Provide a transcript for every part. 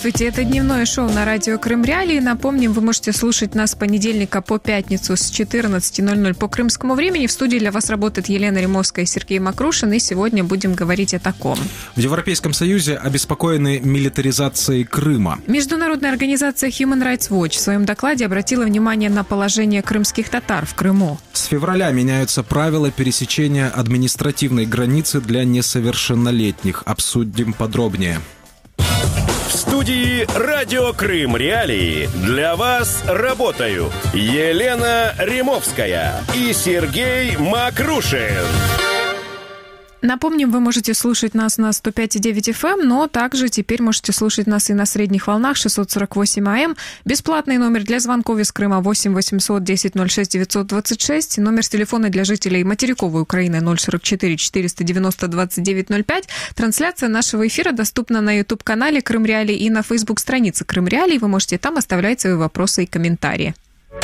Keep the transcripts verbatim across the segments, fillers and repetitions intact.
Здравствуйте, это дневное шоу на радио Крым Реалии. Напомним, вы можете слушать нас с понедельника по пятницу с четырнадцати ноль-ноль по крымскому времени. В студии для вас работает Елена Римовская и Сергей Макрушин, и сегодня будем говорить о таком. В Европейском Союзе обеспокоены милитаризацией Крыма. Международная организация Human Rights Watch в своем докладе обратила внимание на положение крымских татар в Крыму. С февраля меняются правила пересечения административной границы для несовершеннолетних. Обсудим подробнее. В студии «Радио Крым Реалии» для вас работают Елена Римовская и Сергей Макрушин. Напомним, вы можете слушать нас на сто пять и девять эф эм, но также теперь можете слушать нас и на средних волнах шестьсот сорок восемь а эм. Бесплатный номер для звонков из Крыма восемь восемьсот десять ноль шесть девятьсот двадцать шесть. Номер с телефона для жителей материковой Украины ноль сорок четыре четыреста девяносто двадцать девять ноль пять. Трансляция нашего эфира доступна на YouTube-канале Крым Реалии и на Facebook-странице Крым Реалии. Вы можете там оставлять свои вопросы и комментарии.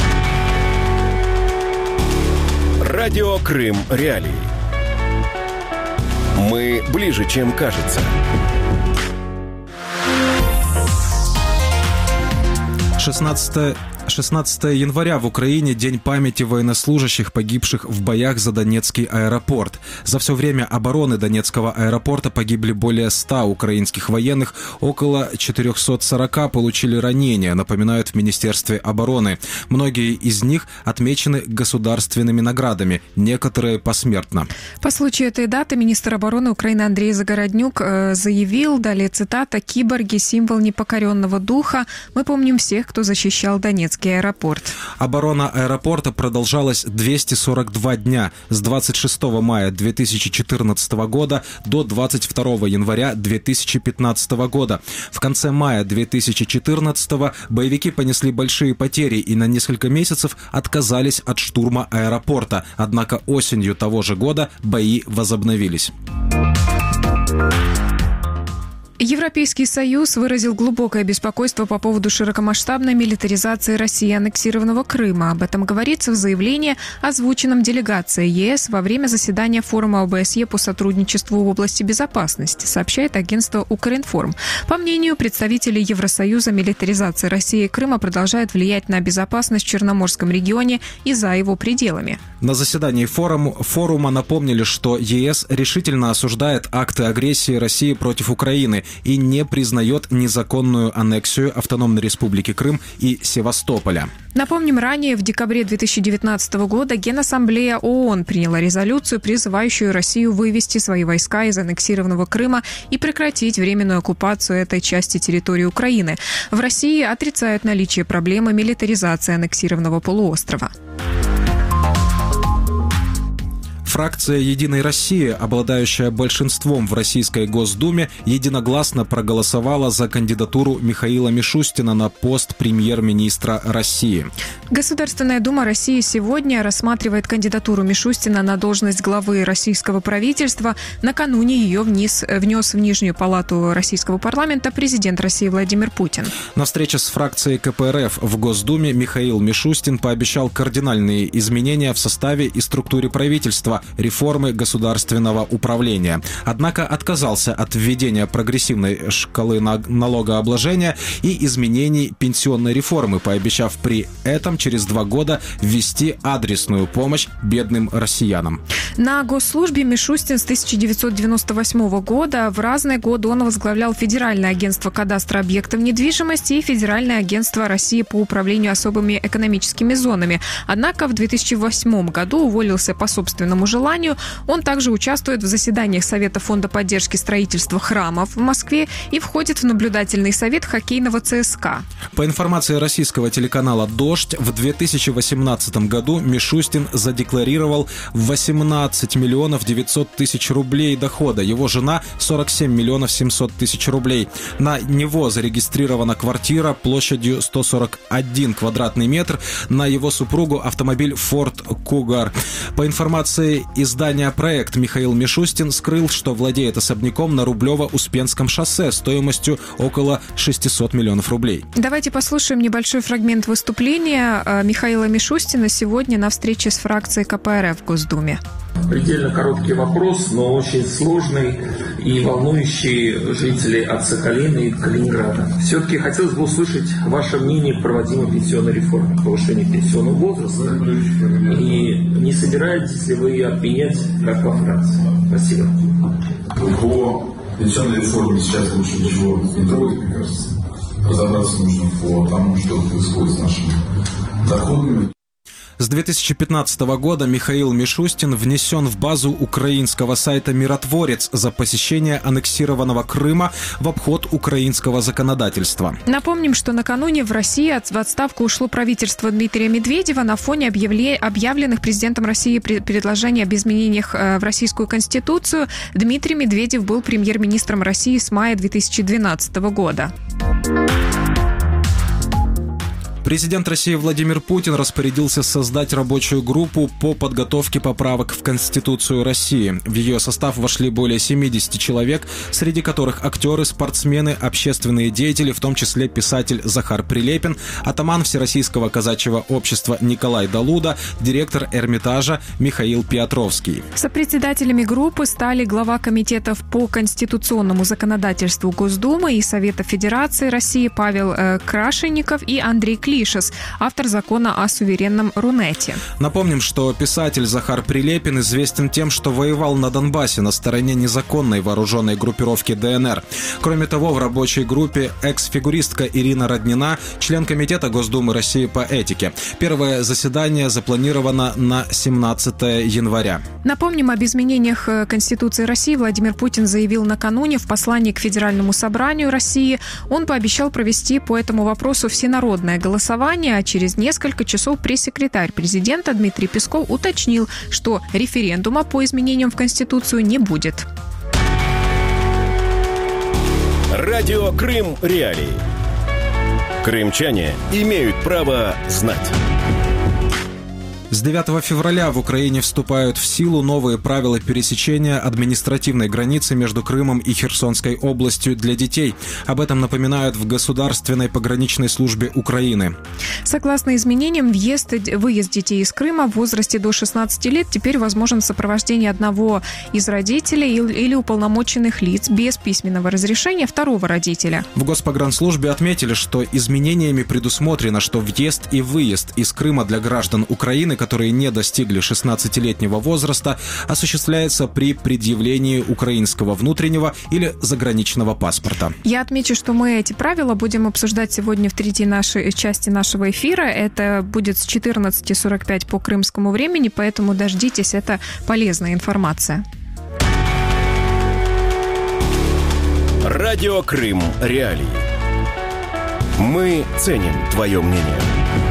Радио Крым Реалии. Мы ближе, чем кажется. шестнадцатого января в Украине День памяти военнослужащих, погибших в боях за Донецкий аэропорт. За все время обороны Донецкого аэропорта погибли более ста украинских военных, около четыреста сорок получили ранения, напоминают в Министерстве обороны. Многие из них отмечены государственными наградами, некоторые посмертно. По случаю этой даты министр обороны Украины Андрей Загороднюк заявил, далее цитата: «Киборги – символ непокоренного духа. Мы помним всех, кто защищал Донецкий аэропорт». Оборона аэропорта продолжалась двести сорок два дня с двадцать шестого мая две тысячи четырнадцатого года до двадцать второго января две тысячи пятнадцатого года. В конце мая две тысячи четырнадцатого боевики понесли большие потери и на несколько месяцев отказались от штурма аэропорта. Однако осенью того же года бои возобновились. Европейский Союз выразил глубокое беспокойство по поводу широкомасштабной милитаризации России аннексированного Крыма. Об этом говорится в заявлении, озвученном делегацией ЕС во время заседания форума ОБСЕ по сотрудничеству в области безопасности, сообщает агентство Укринформ. По мнению представителей Евросоюза, милитаризация России и Крыма продолжает влиять на безопасность в Черноморском регионе и за его пределами. На заседании форума, форума напомнили, что ЕС решительно осуждает акты агрессии России против Украины и не признает незаконную аннексию Автономной Республики Крым и Севастополя. Напомним, ранее в декабре две тысячи девятнадцатого года Генассамблея ООН приняла резолюцию, призывающую Россию вывести свои войска из аннексированного Крыма и прекратить временную оккупацию этой части территории Украины. В России отрицают наличие проблемы милитаризации аннексированного полуострова. Фракция «Единой России», обладающая большинством в Российской Госдуме, единогласно проголосовала за кандидатуру Михаила Мишустина на пост премьер-министра России. Государственная Дума России сегодня рассматривает кандидатуру Мишустина на должность главы российского правительства. Накануне ее вниз, внес в Нижнюю палату российского парламента президент России Владимир Путин. На встрече с фракцией ка пэ эр эф в Госдуме Михаил Мишустин пообещал кардинальные изменения в составе и структуре правительства, реформы государственного управления. Однако отказался от введения прогрессивной шкалы налогообложения и изменений пенсионной реформы, пообещав при этом через два года ввести адресную помощь бедным россиянам. На госслужбе Мишустин с тысяча девятьсот девяносто восьмого года. В разные годы он возглавлял Федеральное агентство кадастра объектов недвижимости и Федеральное агентство России по управлению особыми экономическими зонами. Однако в две тысячи восьмом году уволился по собственному желанию. Он также участвует в заседаниях Совета фонда поддержки строительства храмов в Москве и входит в наблюдательный совет хоккейного цэ эс ка. По информации российского телеканала «Дождь», в две тысячи восемнадцатом году Мишустин задекларировал восемнадцать миллионов девятьсот тысяч рублей дохода. Его жена – сорок семь миллионов семьсот тысяч рублей. На него зарегистрирована квартира площадью сто сорок один квадратный метр. На его супругу автомобиль Ford Cougar. По информации издания «Проект», Михаил Мишустин скрыл, что владеет особняком на Рублево-Успенском шоссе стоимостью около шестьсот миллионов рублей. Давайте послушаем небольшой фрагмент выступления Михаила Мишустина сегодня на встрече с фракцией ка пэ эр эф в Госдуме. Предельно короткий вопрос, но очень сложный. и волнующие жителей от Сахалина и Калининграда. Все-таки хотелось бы услышать ваше мнение к проводимой пенсионной реформе, повышению пенсионного возраста. И не собираетесь ли вы ее отменять, как во Франции? Спасибо. По пенсионной реформе сейчас лучше ничего не трогать, мне кажется. Разобраться нужно по тому, что происходит с нашими доходами. С две тысячи пятнадцатого года Михаил Мишустин внесен в базу украинского сайта «Миротворец» за посещение аннексированного Крыма в обход украинского законодательства. Напомним, что накануне в России в отставку ушло правительство Дмитрия Медведева на фоне объявле... объявленных президентом России предложений об изменениях в Российскую Конституцию. Дмитрий Медведев был премьер-министром России с мая две тысячи двенадцатого года. Президент России Владимир Путин распорядился создать рабочую группу по подготовке поправок в Конституцию России. В ее состав вошли более семидесяти человек, среди которых актеры, спортсмены, общественные деятели, в том числе писатель Захар Прилепин, атаман Всероссийского казачьего общества Николай Далуда, директор Эрмитажа Михаил Петровский. Сопредседателями группы стали глава комитетов по конституционному законодательству Госдумы и Совета Федерации России Павел э, Крашенников и Андрей Клишес, автор закона о суверенном Рунете. Напомним, что писатель Захар Прилепин известен тем, что воевал на Донбассе на стороне незаконной вооруженной группировки ДНР. Кроме того, в рабочей группе экс-фигуристка Ирина Роднина, член Комитета Госдумы России по этике. Первое заседание запланировано на семнадцатое января. Напомним, об изменениях Конституции России Владимир Путин заявил накануне в послании к Федеральному собранию России. Он пообещал провести по этому вопросу всенародное голосование. А через несколько часов пресс-секретарь президента Дмитрий Песков уточнил, что референдума по изменениям в Конституцию не будет. Радио Крым Реалии. Крымчане имеют право знать. С девятого февраля в Украине вступают в силу новые правила пересечения административной границы между Крымом и Херсонской областью для детей. Об этом напоминают в Государственной пограничной службе Украины. Согласно изменениям, въезд, выезд детей из Крыма в возрасте до шестнадцати лет теперь возможен в сопровождении одного из родителей или уполномоченных лиц без письменного разрешения второго родителя. В Госпогранслужбе отметили, что изменениями предусмотрено, что въезд и выезд из Крыма для граждан Украины, которые не достигли шестнадцатилетнего возраста, осуществляется при предъявлении украинского внутреннего или заграничного паспорта. Я отмечу, что мы эти правила будем обсуждать сегодня в третьей нашей части нашего эфира. Это будет с четырнадцати сорок пять по крымскому времени, поэтому дождитесь, это полезная информация. Радио Крым Реалии. Мы ценим твое мнение.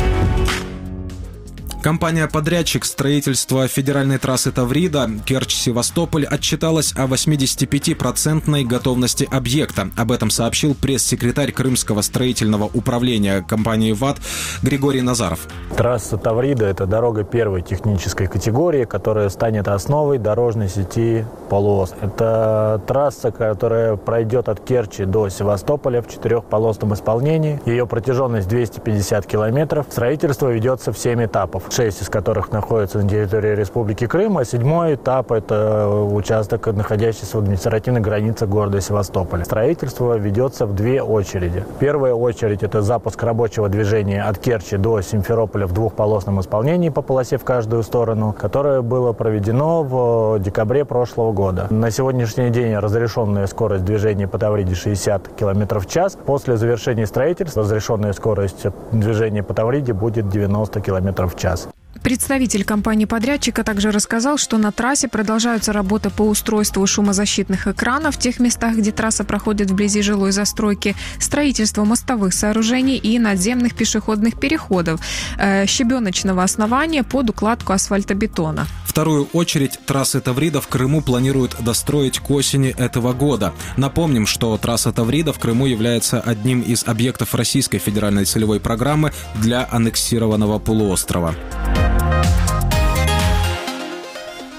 Компания-подрядчик строительства федеральной трассы Таврида Керчь-Севастополь отчиталась о восьмидесятипятипроцентной готовности объекта. Об этом сообщил пресс-секретарь Крымского строительного управления компании ВАТ Григорий Назаров. Трасса Таврида – это дорога первой технической категории, которая станет основой дорожной сети полуострова. Это трасса, которая пройдет от Керчи до Севастополя в четырехполосном исполнении. Ее протяженность двести пятьдесят километров. Строительство ведется в семь этапов, шесть из которых находятся на территории Республики Крым, а седьмой этап – это участок, находящийся в административной границе города Севастополя. Строительство ведется в две очереди. Первая очередь – это запуск рабочего движения от Керчи до Симферополя в двухполосном исполнении по полосе в каждую сторону, которое было проведено в декабре прошлого года. На сегодняшний день разрешенная скорость движения по Тавриде шестьдесят километров в час. После завершения строительства разрешенная скорость движения по Тавриде будет девяносто километров в час. Представитель компании-подрядчика также рассказал, что на трассе продолжаются работы по устройству шумозащитных экранов в тех местах, где трасса проходит вблизи жилой застройки, строительство мостовых сооружений и надземных пешеходных переходов, э, щебеночного основания под укладку асфальтобетона. Вторую очередь трассы Таврида в Крыму планируют достроить к осени этого года. Напомним, что трасса Таврида в Крыму является одним из объектов Российской федеральной целевой программы для аннексированного полуострова.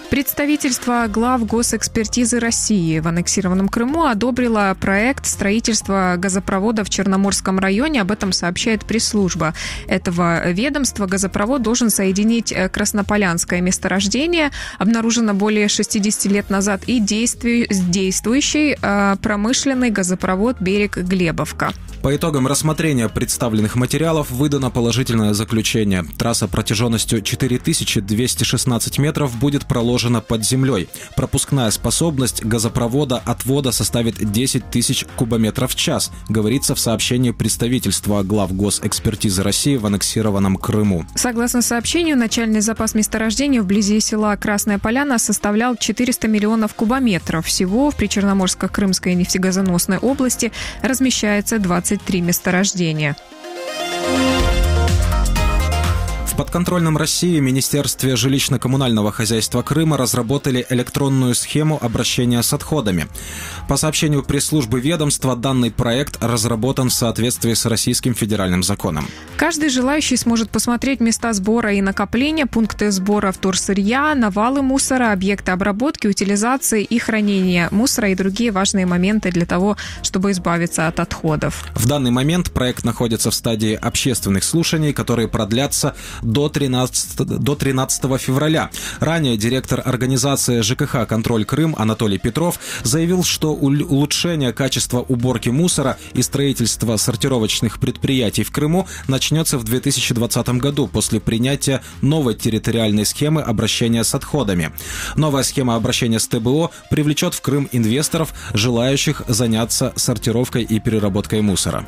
Представительство глав госэкспертизы России в аннексированном Крыму одобрило проект строительства газопровода в Черноморском районе. Об этом сообщает пресс-служба этого ведомства. Газопровод должен соединить Краснополянское месторождение, обнаружено более шестьдесят лет назад, и действующий промышленный газопровод «Берег-Глебовка». По итогам рассмотрения представленных материалов выдано положительное заключение. Трасса протяженностью четыре тысячи двести шестнадцать метров будет проложена под землей. Пропускная способность газопровода отвода составит десять тысяч кубометров в час, говорится в сообщении представительства глав госэкспертизы России в аннексированном Крыму. Согласно сообщению, начальный запас месторождения вблизи села Красная Поляна составлял четыреста миллионов кубометров. Всего в Причерноморско-Крымской нефтегазоносной области размещается двадцать три месторождения. В подконтрольном России Министерстве жилищно-коммунального хозяйства Крыма разработали электронную схему обращения с отходами. По сообщению пресс-службы ведомства, данный проект разработан в соответствии с российским федеральным законом. Каждый желающий сможет посмотреть места сбора и накопления, пункты сбора вторсырья, навалы мусора, объекты обработки, утилизации и хранения мусора и другие важные моменты для того, чтобы избавиться от отходов. В данный момент проект находится в стадии общественных слушаний, которые продлятся до тринадцатого февраля. Ранее директор организации ЖКХ «Контроль Крым» Анатолий Петров заявил, что улучшение качества уборки мусора и строительство сортировочных предприятий в Крыму начнется в две тысячи двадцатом году после принятия новой территориальной схемы обращения с отходами. Новая схема обращения с ТБО привлечет в Крым инвесторов, желающих заняться сортировкой и переработкой мусора.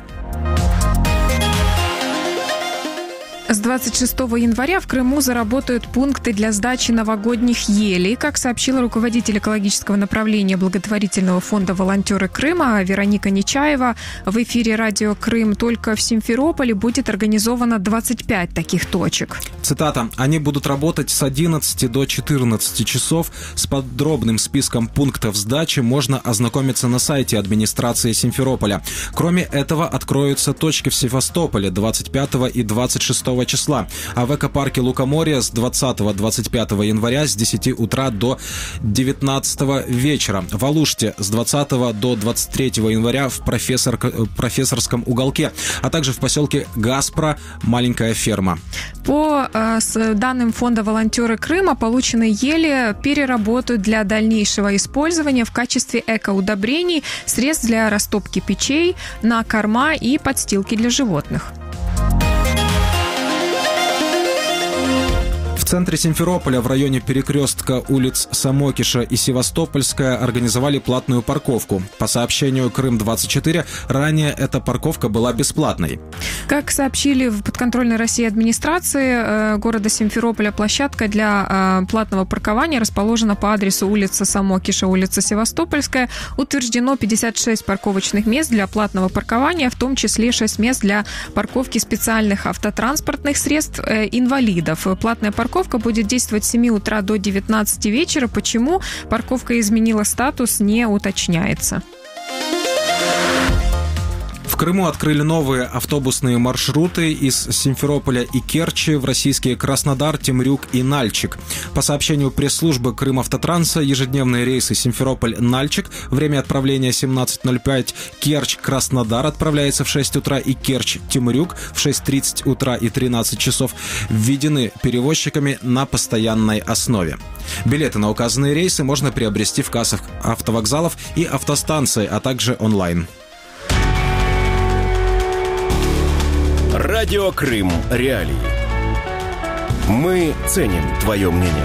С двадцать шестого января в Крыму заработают пункты для сдачи новогодних елей. Как сообщила руководитель экологического направления благотворительного фонда «Волонтеры Крыма» Вероника Нечаева в эфире радио «Крым», только в Симферополе будет организовано двадцать пять таких точек. Цитата. «Они будут работать с одиннадцати до четырнадцати часов. С подробным списком пунктов сдачи можно ознакомиться на сайте администрации Симферополя. Кроме этого, откроются точки в Севастополе двадцать пятого и двадцать шестого числа, а в экопарке Лукоморье с двадцатого — двадцать пятого января с десяти утра до девятнадцатого вечера, в Алуште с двадцатого до двадцать третьего января в профессор, профессорском уголке, а также в поселке Гаспро маленькая ферма». По э, с данным фонда «Волонтеры Крыма», полученные ели переработают для дальнейшего использования в качестве экоудобрений, средств для растопки печей, на корма и подстилки для животных. В центре Симферополя в районе перекрестка улиц Самокиша и Севастопольская организовали платную парковку. По сообщению Крым двадцать четыре, ранее эта парковка была бесплатной. Как сообщили в подконтрольной России администрации города Симферополя, площадка для платного паркования расположена по адресу улица Самокиша, улица Севастопольская. Утверждено пятьдесят шесть парковочных мест для платного паркования, в том числе шесть мест для парковки специальных автотранспортных средств инвалидов. Платная парковка будет действовать с семи утра до девятнадцати вечера. Почему парковка изменила статус, не уточняется. В Крыму открыли новые автобусные маршруты из Симферополя и Керчи в российские Краснодар, Темрюк и Нальчик. По сообщению пресс-службы Крымавтотранса, ежедневные рейсы Симферополь-Нальчик, время отправления семнадцать ноль пять, Керчь-Краснодар отправляется в шесть утра и Керчь-Темрюк в шесть тридцать утра и тринадцать часов, введены перевозчиками на постоянной основе. Билеты на указанные рейсы можно приобрести в кассах автовокзалов и автостанций, а также онлайн. Радио Крым. Реалии. Мы ценим твое мнение.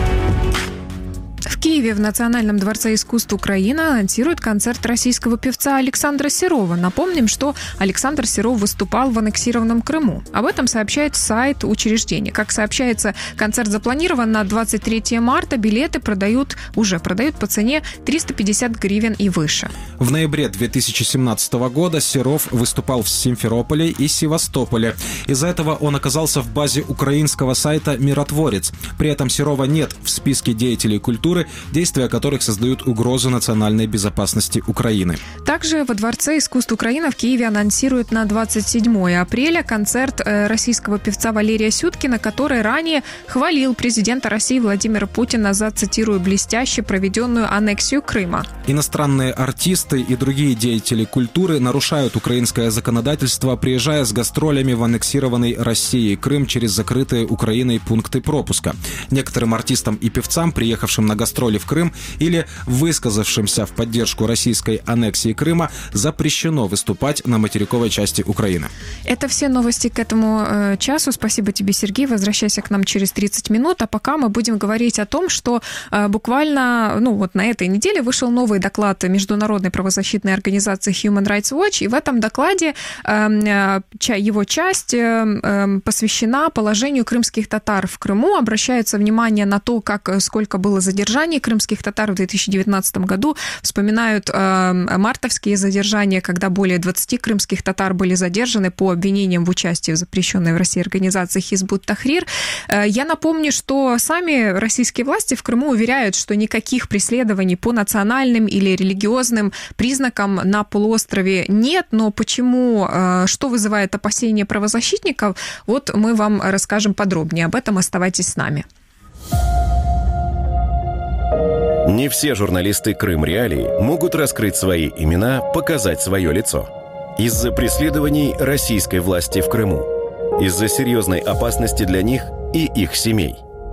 В Киеве в Национальном дворце искусств Украины анонсируют концерт российского певца Александра Серова. Напомним, что Александр Серов выступал в аннексированном Крыму. Об этом сообщает сайт учреждения. Как сообщается, концерт запланирован на двадцать третье марта. Билеты продают, уже продают по цене триста пятьдесят гривен и выше. В ноябре две тысячи семнадцатого года Серов выступал в Симферополе и Севастополе. Из-за этого он оказался в базе украинского сайта «Миротворец». При этом Серова нет в списке деятелей культуры, действия которых создают угрозу национальной безопасности Украины. Также во Дворце искусств Украины в Киеве анонсируют на двадцать седьмое апреля концерт российского певца Валерия Сюткина, который ранее хвалил президента России Владимира Путина за, цитирую, блестяще проведенную аннексию Крыма. Иностранные артисты и другие деятели культуры нарушают украинское законодательство, приезжая с гастролями в аннексированный Россией Крым через закрытые Украиной пункты пропуска. Некоторым артистам и певцам, приехавшим на гастроли в Крым или высказавшимся в поддержку российской аннексии Крыма, запрещено выступать на материковой части Украины. Это все новости к этому э, часу. Спасибо тебе, Сергей. Возвращайся к нам через тридцать минут. А пока мы будем говорить о том, что э, буквально ну, вот на этой неделе вышел новый доклад международной правозащитной организации Human Rights Watch. И в этом докладе э, его часть э, посвящена положению крымских татар в Крыму. Обращается внимание на то, как, сколько было задержаний крымских татар в две тысячи девятнадцатом году. Вспоминают э, мартовские задержания, когда более двадцати крымских татар были задержаны по обвинениям в участии в запрещенной в России организации Хизбут Тахрир. Э, я напомню, что сами российские власти в Крыму уверяют, что никаких преследований по национальным или религиозным признакам на полуострове нет, но почему, э, что вызывает опасения правозащитников, вот мы вам расскажем подробнее об этом. Оставайтесь с нами. Не все журналисты Крым Реалии могут раскрыть свои имена, показать свое лицо. Из-за преследований российской власти в Крыму. Из-за серьезной опасности для них и их семей.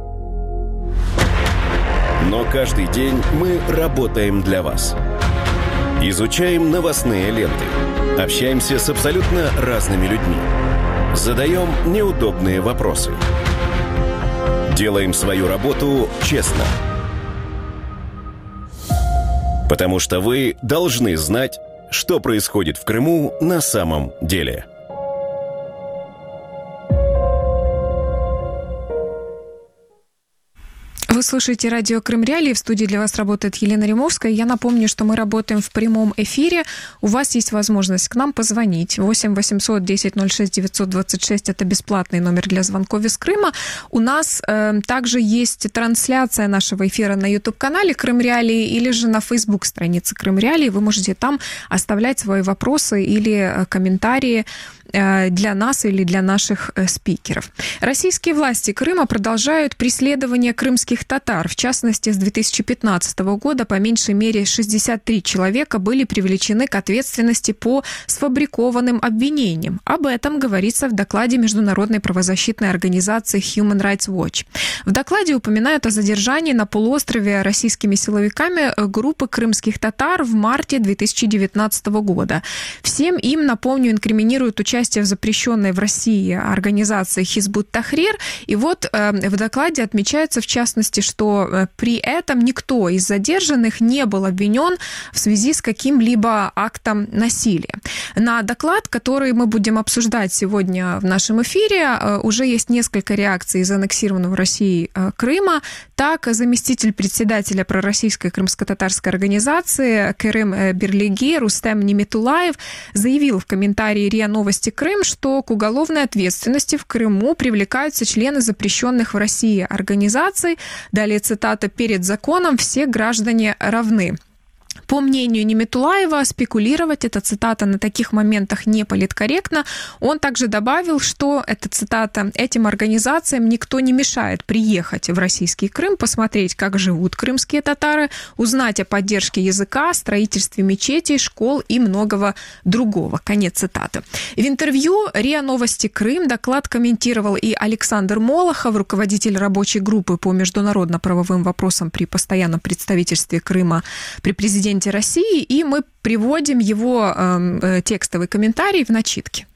Но каждый день мы работаем для вас. Изучаем новостные ленты. Общаемся с абсолютно разными людьми. Задаем неудобные вопросы. Делаем свою работу честно. Потому что вы должны знать, что происходит в Крыму на самом деле. Вы слушаете радио Крым Реалии. В студии для вас работает Елена Римовская. Я напомню, что мы работаем в прямом эфире. У вас есть возможность к нам позвонить. восемь восемьсот десять ноль шесть девятьсот двадцать шесть – это бесплатный номер для звонков из Крыма. У нас э, также есть трансляция нашего эфира на YouTube-канале Крым Реалии или же на Facebook-странице Крым Реалии. Вы можете там оставлять свои вопросы или комментарии для нас или для наших спикеров. Российские власти Крыма продолжают преследование крымских татар. В частности, с две тысячи пятнадцатого года по меньшей мере шестьдесят три человека были привлечены к ответственности по сфабрикованным обвинениям. Об этом говорится в докладе международной правозащитной организации Human Rights Watch. В докладе упоминают о задержании на полуострове российскими силовиками группы крымских татар в марте две тысячи девятнадцатого года. Всем им, напомню, инкриминируют участие в запрещенной в России организации Хизбут Тахрир. И вот э, в докладе отмечается, в частности, что э, при этом никто из задержанных не был обвинен в связи с каким-либо актом насилия. На доклад, который мы будем обсуждать сегодня в нашем эфире, э, уже есть несколько реакций из аннексированного Россией э, Крыма. Так, заместитель председателя пророссийской крымско-татарской организации Керем Бирлиги Рустем Неметулаев заявил в комментарии РИА Новости Крым, что к уголовной ответственности в Крыму привлекаются члены запрещенных в России организаций. Далее цитата: «Перед законом все граждане равны». По мнению Неметулаева, спекулировать, эта цитата, на таких моментах не политкорректно. Он также добавил, что, эта цитата, этим организациям никто не мешает приехать в российский Крым, посмотреть, как живут крымские татары, узнать о поддержке языка, строительстве мечетей, школ и многого другого. Конец цитаты. В интервью РИА Новости Крым доклад комментировал и Александр Молохов, руководитель рабочей группы по международно-правовым вопросам при постоянном представительстве Крыма при президенте России, и мы приводим его э, текстовый комментарий в начитке.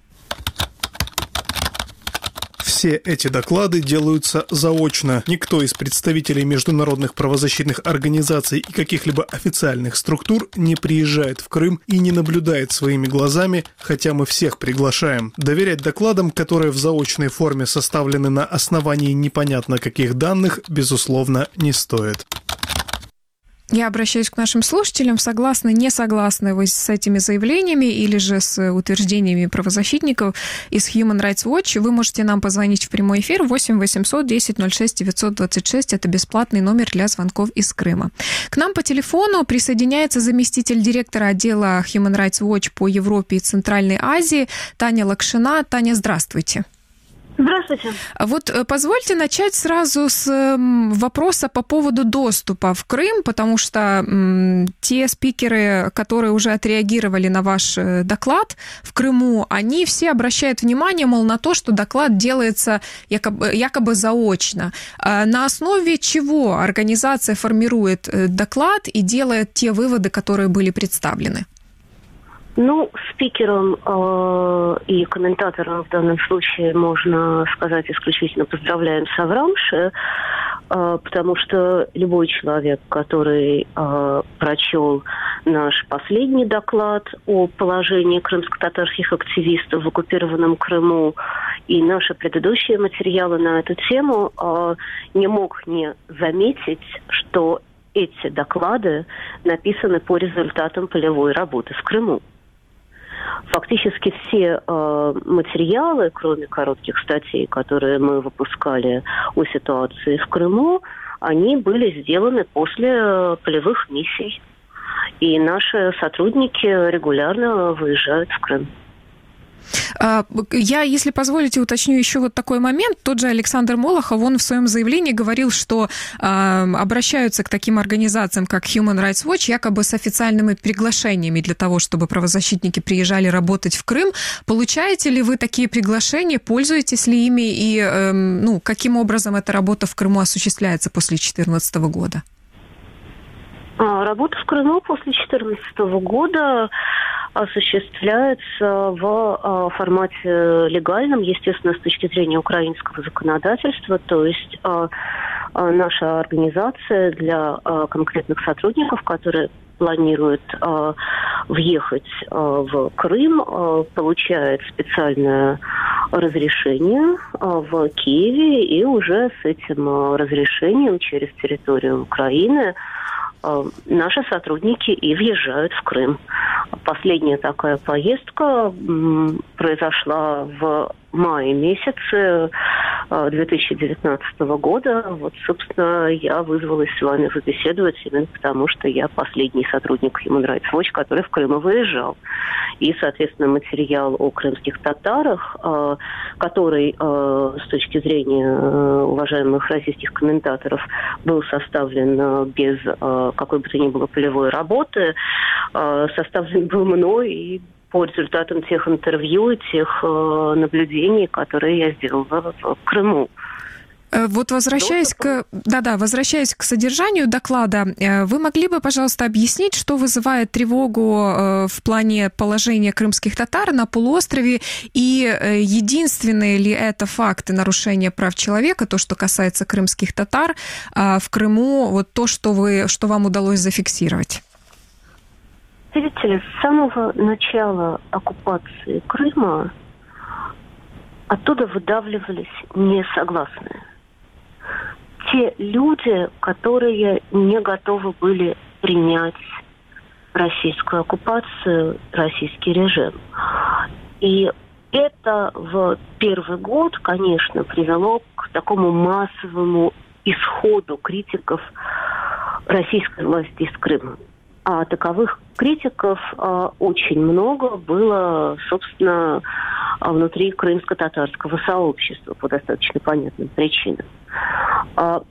Все эти доклады делаются заочно. Никто из представителей международных правозащитных организаций и каких-либо официальных структур не приезжает в Крым и не наблюдает своими глазами, хотя мы всех приглашаем. Доверять докладам, которые в заочной форме составлены на основании непонятно каких данных, безусловно, не стоит. Я обращаюсь к нашим слушателям. Согласны, не согласны вы с этими заявлениями или же с утверждениями правозащитников из Human Rights Watch, вы можете нам позвонить в прямой эфир восемь восемьсот десять ноль шесть девятьсот двадцать шесть. Это бесплатный номер для звонков из Крыма. К нам по телефону присоединяется заместитель директора отдела Human Rights Watch по Европе и Центральной Азии Таня Лакшина. Таня, здравствуйте. Здравствуйте. Вот позвольте начать сразу с вопроса по поводу доступа в Крым, потому что м, те спикеры, которые уже отреагировали на ваш доклад в Крыму, они все обращают внимание, мол, на то, что доклад делается якобы, якобы заочно. А на основе чего организация формирует доклад и делает те выводы, которые были представлены? Ну, спикером э, и комментатором в данном случае можно сказать исключительно поздравляем Саврамши, э, потому что любой человек, который э, прочел наш последний доклад о положении крымско-татарских активистов в оккупированном Крыму и наши предыдущие материалы на эту тему, э, не мог не заметить, что эти доклады написаны по результатам полевой работы в Крыму. Фактически все э, материалы, кроме коротких статей, которые мы выпускали о ситуации в Крыму, они были сделаны после э, полевых миссий. И наши сотрудники регулярно выезжают в Крым. Я, если позволите, уточню еще вот такой момент. Тот же Александр Молохов, он в своем заявлении говорил, что э, обращаются к таким организациям, как Human Rights Watch, якобы с официальными приглашениями для того, чтобы правозащитники приезжали работать в Крым. Получаете ли вы такие приглашения, пользуетесь ли ими и э, ну, каким образом эта работа в Крыму осуществляется после две тысячи четырнадцатого года? Работа в Крыму после две тысячи четырнадцатого года осуществляется в формате легальном, естественно, с точки зрения украинского законодательства. То есть наша организация для конкретных сотрудников, которые планируют въехать в Крым, получает специальное разрешение в Киеве, и уже с этим разрешением через территорию Украины наши сотрудники и въезжают в Крым. Последняя такая поездка произошла в мае месяце две тысячи девятнадцатого года. Вот, собственно, я вызвалась с вами побеседовать именно потому, что я последний сотрудник Human Rights Watch, который в Крым выезжал. И, соответственно, материал о крымских татарах, который с точки зрения уважаемых российских комментаторов был составлен без какой бы то ни было полевой работы, составлен был мной и по результатам тех интервью и тех э, наблюдений, которые я сделала в, в Крыму. Вот возвращаясь к, да-да, возвращаясь к содержанию доклада, вы могли бы, пожалуйста, объяснить, что вызывает тревогу в плане положения крымских татар на полуострове, и единственные ли это факты нарушения прав человека, то, что касается крымских татар в Крыму, вот то, что вы, что вам удалось зафиксировать? Видите ли, с самого начала оккупации Крыма оттуда выдавливались несогласные. Те люди, которые не готовы были принять российскую оккупацию, российский режим. И это в первый год, конечно, привело к такому массовому исходу критиков российской власти из Крыма. А таковых критиков а, очень много было, собственно, внутри крымско-татарского сообщества по достаточно понятным причинам. А,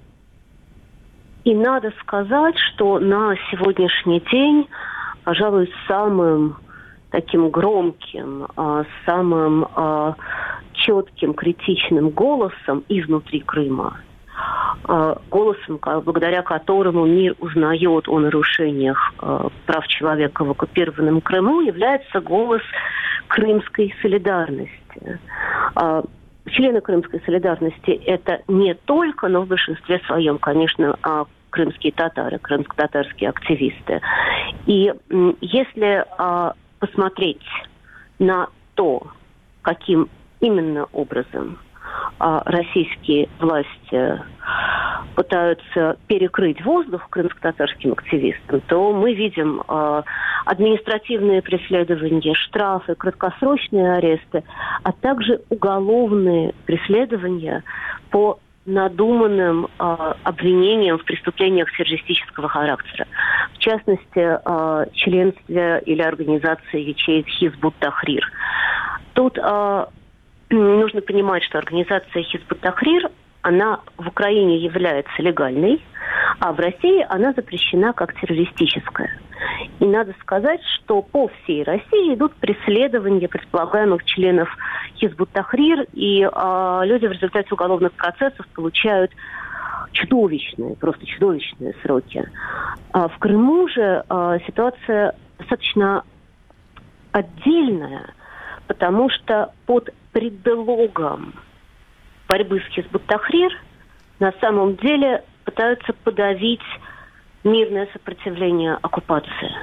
и надо сказать, что на сегодняшний день, пожалуй, самым таким громким, а, самым а, четким критичным голосом изнутри Крыма, голосом, благодаря которому мир узнает о нарушениях э, прав человека в оккупированном Крыму, является голос крымской солидарности. Э, члены крымской солидарности это не только, но в большинстве своем, конечно, э, крымские татары, крымско-татарские активисты. И э, если э, посмотреть на то, каким именно образом российские власти пытаются перекрыть воздух крымско-татарским активистам, то мы видим э, административные преследования, штрафы, краткосрочные аресты, а также уголовные преследования по надуманным э, обвинениям в преступлениях террористического характера. В частности, э, членстве или организации ячеек Хизб ут-Тахрир. Тут э, нужно понимать, что организация Хизб ут-Тахрир, она в Украине является легальной, а в России она запрещена как террористическая. И надо сказать, что по всей России идут преследования предполагаемых членов Хизб ут-Тахрир, и э, люди в результате уголовных процессов получают чудовищные, просто чудовищные сроки. А в Крыму же э, ситуация достаточно отдельная, потому что под предлогом борьбы с Хизб ут-Тахрир на самом деле пытаются подавить мирное сопротивление оккупации.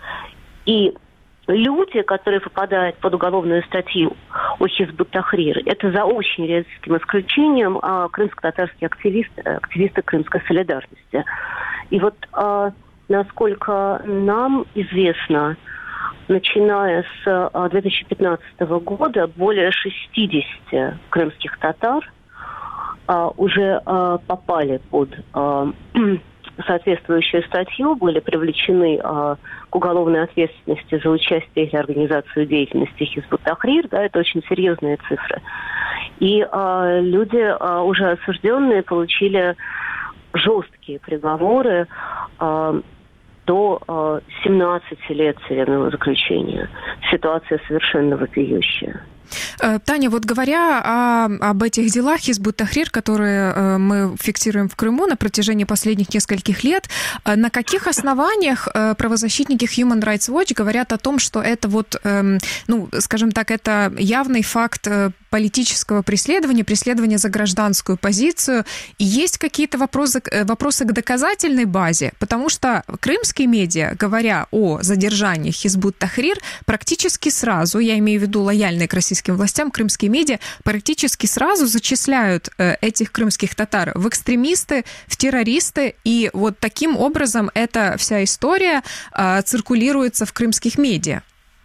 И люди, которые попадают под уголовную статью о Хизб ут-Тахрир, это за очень редким исключением а, крымско-татарские активисты, активисты Крымской солидарности. И вот, а, насколько нам известно, начиная с две тысячи пятнадцатого года более шестьдесят крымских татар а, уже а, попали под а, соответствующую статью, были привлечены а, к уголовной ответственности за участие или организацию деятельности Хизб ут-Тахрир. Да, это очень серьезные цифры. И а, люди, а, уже осужденные, получили жесткие приговоры а, до а, семнадцати лет тюремного заключения. Ситуация совершенно вопиющая. Таня, вот говоря о, об этих делах Хизб ут-Тахрир, которые мы фиксируем в Крыму на протяжении последних нескольких лет, на каких основаниях правозащитники Human Rights Watch говорят о том, что это вот, ну, скажем так, это явный факт политического преследования, преследования за гражданскую позицию? И есть какие-то вопросы, вопросы к доказательной базе? Потому что крымские медиа, говоря о задержании Хизб ут-Тахрир, практически сразу, я имею в виду лояльные к российским властям, крымские медиа практически сразу зачисляют этих крымских татар в экстремисты, в террористы, и вот таким образом эта вся история циркулируется в крымских медиа.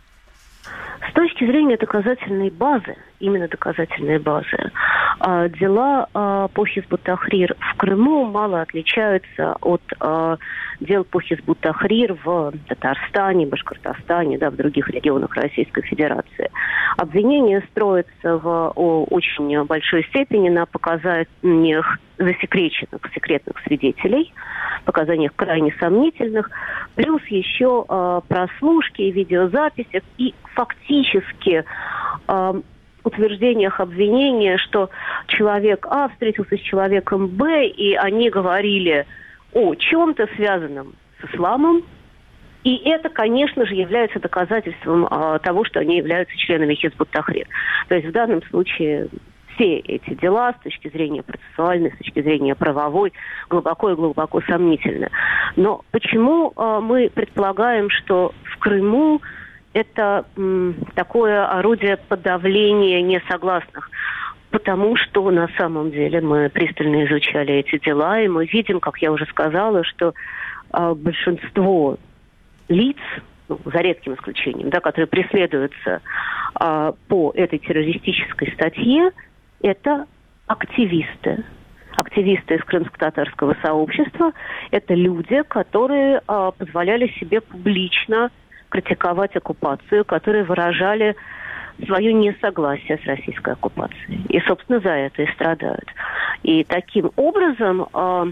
С точки зрения доказательной базы, именно доказательной базы, дела по Хизб ут-Тахрир в Крыму мало отличаются от дел по Хизб ут-Тахрир в Татарстане, Башкортостане, да, в других регионах Российской Федерации. Обвинения строятся в очень большой степени на показаниях засекреченных секретных свидетелей, показаниях крайне сомнительных, плюс еще э, прослушки, видеозаписи и фактически э, утверждениях обвинения, что человек А встретился с человеком Б, и они говорили о чем-то связанном с исламом, и это, конечно же, является доказательством э, того, что они являются членами Хизб ут-Тахрир. То есть в данном случае все эти дела с точки зрения процессуальной, с точки зрения правовой, глубоко и глубоко сомнительны. Но почему э, мы предполагаем, что в Крыму это м, такое орудие подавления несогласных? Потому что на самом деле мы пристально изучали эти дела, и мы видим, как я уже сказала, что э, большинство лиц, ну, за редким исключением, да, которые преследуются э, по этой террористической статье, это активисты. Активисты из крымско-татарского сообщества. Это люди, которые а, позволяли себе публично критиковать оккупацию, которые выражали свое несогласие с российской оккупацией. И, собственно, за это и страдают. И таким образом а,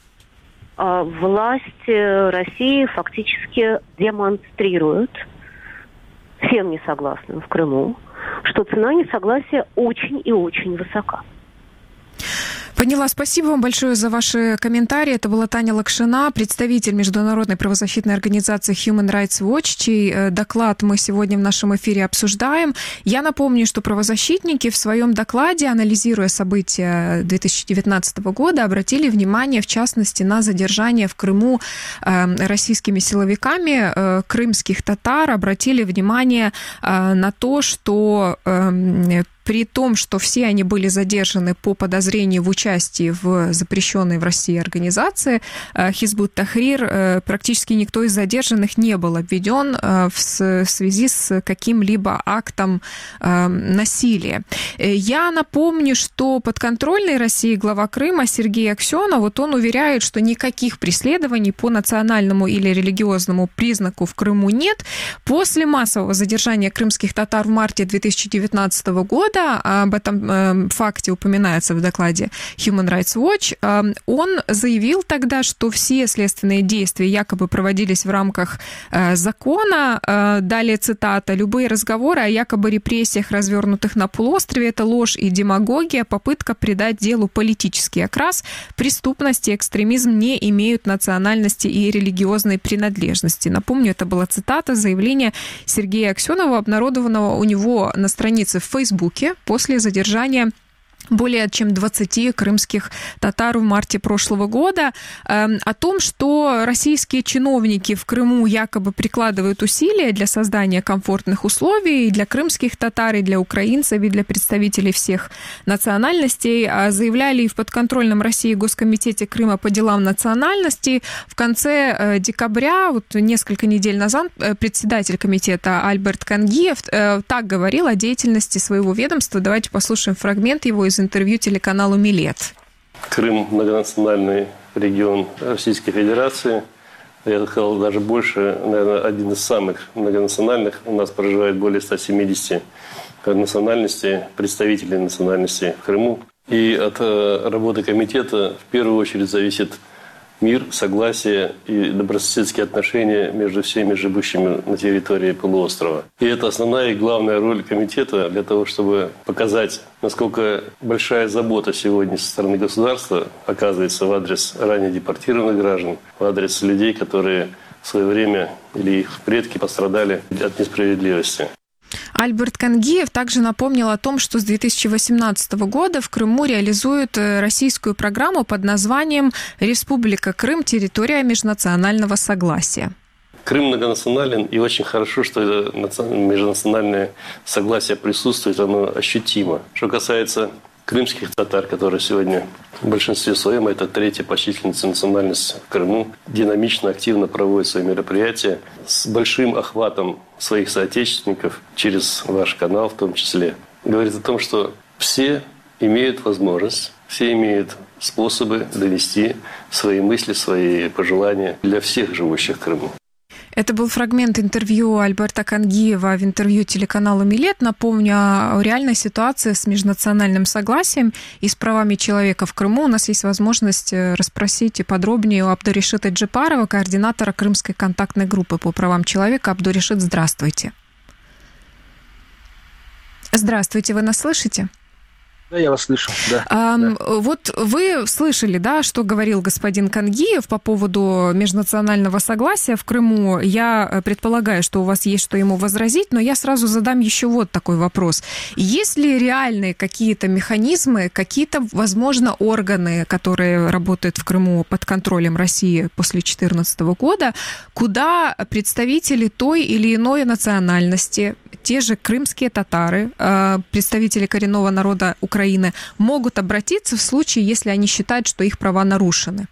а, власти России фактически демонстрируют всем несогласным в Крыму, что цена несогласия очень и очень высока. Поняла. Спасибо вам большое за ваши комментарии. Это была Таня Лакшина, представитель международной правозащитной организации Human Rights Watch, чей доклад мы сегодня в нашем эфире обсуждаем. Я напомню, что правозащитники в своем докладе, анализируя события две тысячи девятнадцатого года, обратили внимание, в частности, на задержание в Крыму российскими силовиками крымских татар, обратили внимание на то, что при том, что все они были задержаны по подозрению в участии в запрещенной в России организации Хизбут Тахрир, практически никто из задержанных не был обвинен в связи с каким-либо актом насилия. Я напомню, что подконтрольный России глава Крыма Сергей Аксенов, вот он уверяет, что никаких преследований по национальному или религиозному признаку в Крыму нет. После массового задержания крымских татар в марте две тысячи девятнадцатого года, об этом факте упоминается в докладе Human Rights Watch, он заявил тогда, что все следственные действия якобы проводились в рамках закона. Далее цитата: «Любые разговоры о якобы репрессиях, развернутых на полуострове, это ложь и демагогия, попытка придать делу политический окрас, преступность и экстремизм не имеют национальности и религиозной принадлежности». Напомню, это была цитата заявления Сергея Аксенова, обнародованного у него на странице в Фейсбуке после задержания более чем двадцати крымских татар в марте прошлого года, о том, что российские чиновники в Крыму якобы прикладывают усилия для создания комфортных условий и для крымских татар, и для украинцев, и для представителей всех национальностей. Заявляли и в подконтрольном России Госкомитете Крыма по делам национальностей. В конце декабря, вот несколько недель назад, председатель комитета Альберт Кангиев так говорил о деятельности своего ведомства. Давайте послушаем фрагмент его из интервью телеканалу «Милет». Крым – многонациональный регион Российской Федерации. Я бы сказал, даже больше, наверное, один из самых многонациональных. У нас проживает более ста семидесяти национальностей, представителей национальностей в Крыму. И от работы комитета в первую очередь зависит мир, согласие и добрососедские отношения между всеми живущими на территории полуострова. И это основная и главная роль комитета для того, чтобы показать, насколько большая забота сегодня со стороны государства оказывается в адрес ранее депортированных граждан, в адрес людей, которые в свое время или их предки пострадали от несправедливости. Альберт Кангиев также напомнил о том, что с две тысячи восемнадцатого года в Крыму реализуют российскую программу под названием «Республика Крым. Территория межнационального согласия». Крым многонационален, и очень хорошо, что это межнациональное согласие присутствует, оно ощутимо. Что касается крымских татар, которые сегодня в большинстве своем, это третья по численности национальность в Крыму, динамично, активно проводят свои мероприятия с большим охватом своих соотечественников через ваш канал в том числе. Говорит о том, что все имеют возможность, все имеют способы донести свои мысли, свои пожелания для всех живущих в Крыму. Это был фрагмент интервью Альберта Кангиева в интервью телеканалу «Милет». Напомню о реальной ситуации с межнациональным согласием и с правами человека в Крыму. У нас есть возможность расспросить подробнее у Абдуришита Джипарова, координатора Крымской контактной группы по правам человека. Абдуришит, здравствуйте. Здравствуйте, вы нас слышите? Да, я вас слышу. Да, а, да. Вот вы слышали, да, что говорил господин Кангиев по поводу межнационального согласия в Крыму. Я предполагаю, что у вас есть что ему возразить, но я сразу задам еще вот такой вопрос. Есть ли реальные какие-то механизмы, какие-то, возможно, органы, которые работают в Крыму под контролем России после две тысячи четырнадцатого года, куда представители той или иной национальности, те же крымские татары, представители коренного народа Украины, могут обратиться в случае, если они считают, что их права нарушены?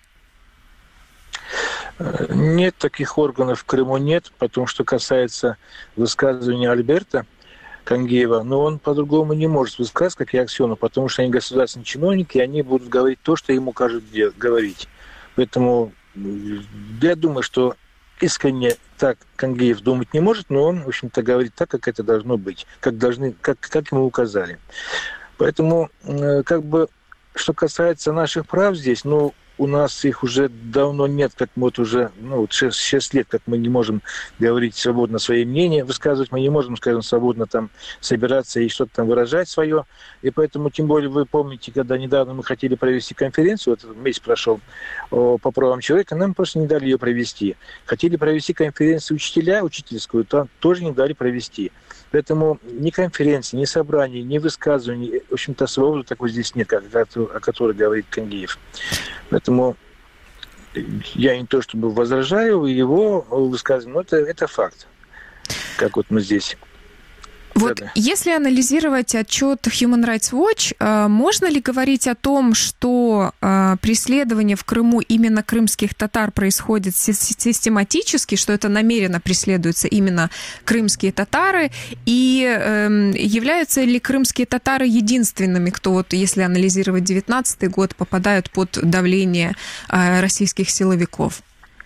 Нет, таких органов в Крыму нет, потому что касается высказывания Альберта Кангиева, но он по-другому не может высказывать, как и Аксенов, потому что они государственные чиновники, и они будут говорить то, что ему кажут говорить. Поэтому я думаю, что искренне так Кангиев думать не может, но он, в общем-то, говорит так, как это должно быть, как, должны, как, как ему указали. Поэтому, как бы, что касается наших прав здесь, ну, у нас их уже давно нет, как мы вот уже, ну, вот шесть лет, как мы не можем говорить свободно свои мнения, высказывать, мы не можем, скажем, свободно там собираться и что-то там выражать свое. И поэтому, тем более, вы помните, когда недавно мы хотели провести конференцию, вот месяц прошел, по правам человека, нам просто не дали ее провести. Хотели провести конференцию учителя, учительскую, там тоже не дали провести. Поэтому ни конференции, ни собраний, ни высказываний, в общем-то, свободы такой здесь нет, о которой говорит Кангиев. Поэтому я не то чтобы возражаю его высказыванию, но это, это факт, как вот мы здесь Вот Да-да. если анализировать отчет Human Rights Watch, можно ли говорить о том, что преследование в Крыму именно крымских татар происходит систематически, что это намеренно преследуются именно крымские татары, и являются ли крымские татары единственными, кто, вот, если анализировать девятнадцатый год, попадают под давление российских силовиков?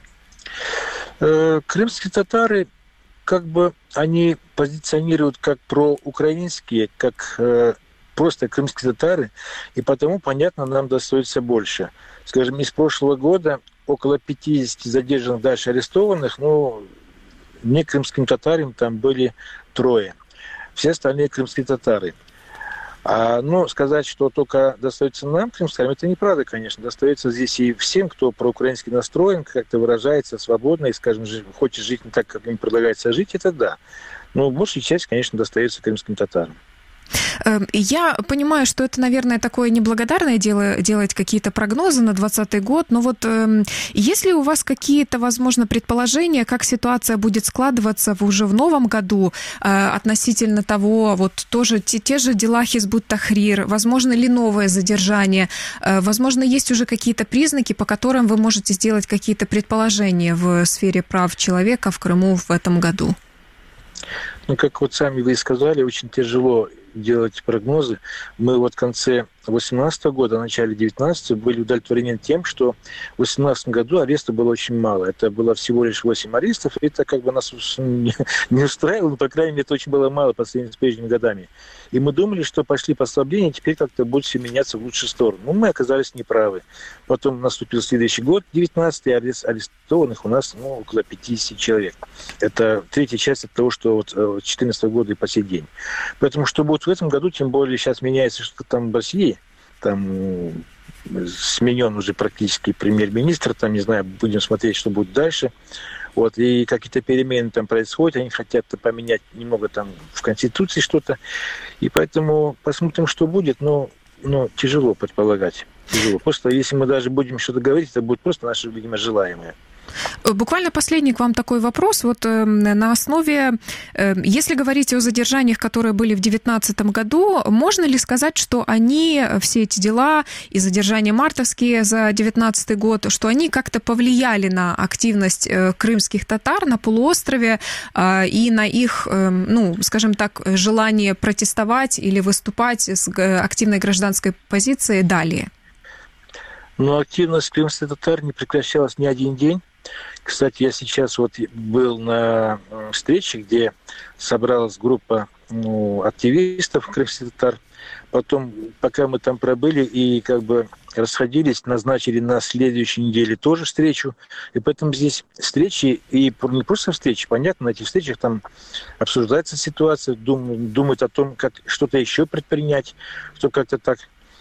Крымские татары, как бы, они позиционируют как проукраинские, как э, просто крымские татары, и потому, понятно, нам достается больше. Скажем, из прошлого года около пятьдесят задержанных, дальше арестованных, ну, не крымским татарам там были трое. Все остальные крымские татары. А, ну, сказать, что только достается нам, крымским, это неправда, конечно. Достается здесь и всем, кто проукраински настроен, как-то выражается свободно и, скажем, хочет жить не так, как им предлагается жить, это да. Но большая часть, конечно, достается крымским татарам. Я понимаю, что это, наверное, такое неблагодарное дело, делать какие-то прогнозы на двадцатый год, но вот э, есть ли у вас какие-то, возможно, предположения, как ситуация будет складываться уже в новом году э, относительно того, вот тоже те, те же дела Хизбут Тахрир, возможно ли новое задержание, э, возможно, есть уже какие-то признаки, по которым вы можете сделать какие-то предположения в сфере прав человека в Крыму в этом году? Ну, как вот сами вы и сказали, очень тяжело делать прогнозы. Мы вот в конце восемнадцатого года, в начале девятнадцатого были удовлетворены тем, что в восемнадцатом году арестов было очень мало. Это было всего лишь восемь арестов. Это как бы нас не устраивало, но, по крайней мере, это очень было мало по сравнению с прежними годами. И мы думали, что пошли послабления, теперь как-то будет все меняться в лучшую сторону. Но мы оказались неправы. Потом наступил следующий год, девятнадцатый, арест, арестованных у нас ну, около пятьдесят человек. Это третья часть от того, что вот с четырнадцатого года и по сей день. Поэтому, что будет в этом году, тем более сейчас меняется что-то там в России, там сменен уже практически премьер-министр, там, не знаю, будем смотреть, что будет дальше. Вот, и какие-то перемены там происходят, они хотят поменять немного там в Конституции что-то. И поэтому посмотрим, что будет, но, но тяжело предполагать. Тяжело. Просто если мы даже будем что-то говорить, это будет просто наше, видимо, желаемое. Буквально последний к вам такой вопрос. Вот э, на основе, э, если говорить о задержаниях, которые были в две тысячи девятнадцатом году, можно ли сказать, что они, все эти дела и задержания мартовские за две тысячи девятнадцатый год, что они как-то повлияли на активность э, крымских татар на полуострове э, и на их, э, ну, скажем так, желание протестовать или выступать с э, активной гражданской позицией далее? Но активность крымских татар не прекращалась ни один день. Кстати, я сейчас вот был на встрече, где собралась группа ну, активистов крымских татар. Потом, пока мы там пробыли и как бы расходились, назначили на следующей неделе тоже встречу. И поэтому здесь встречи, и не просто встречи, понятно, на этих встречах там обсуждается ситуация, дум, думают о том, как что-то еще предпринять, что как-то так.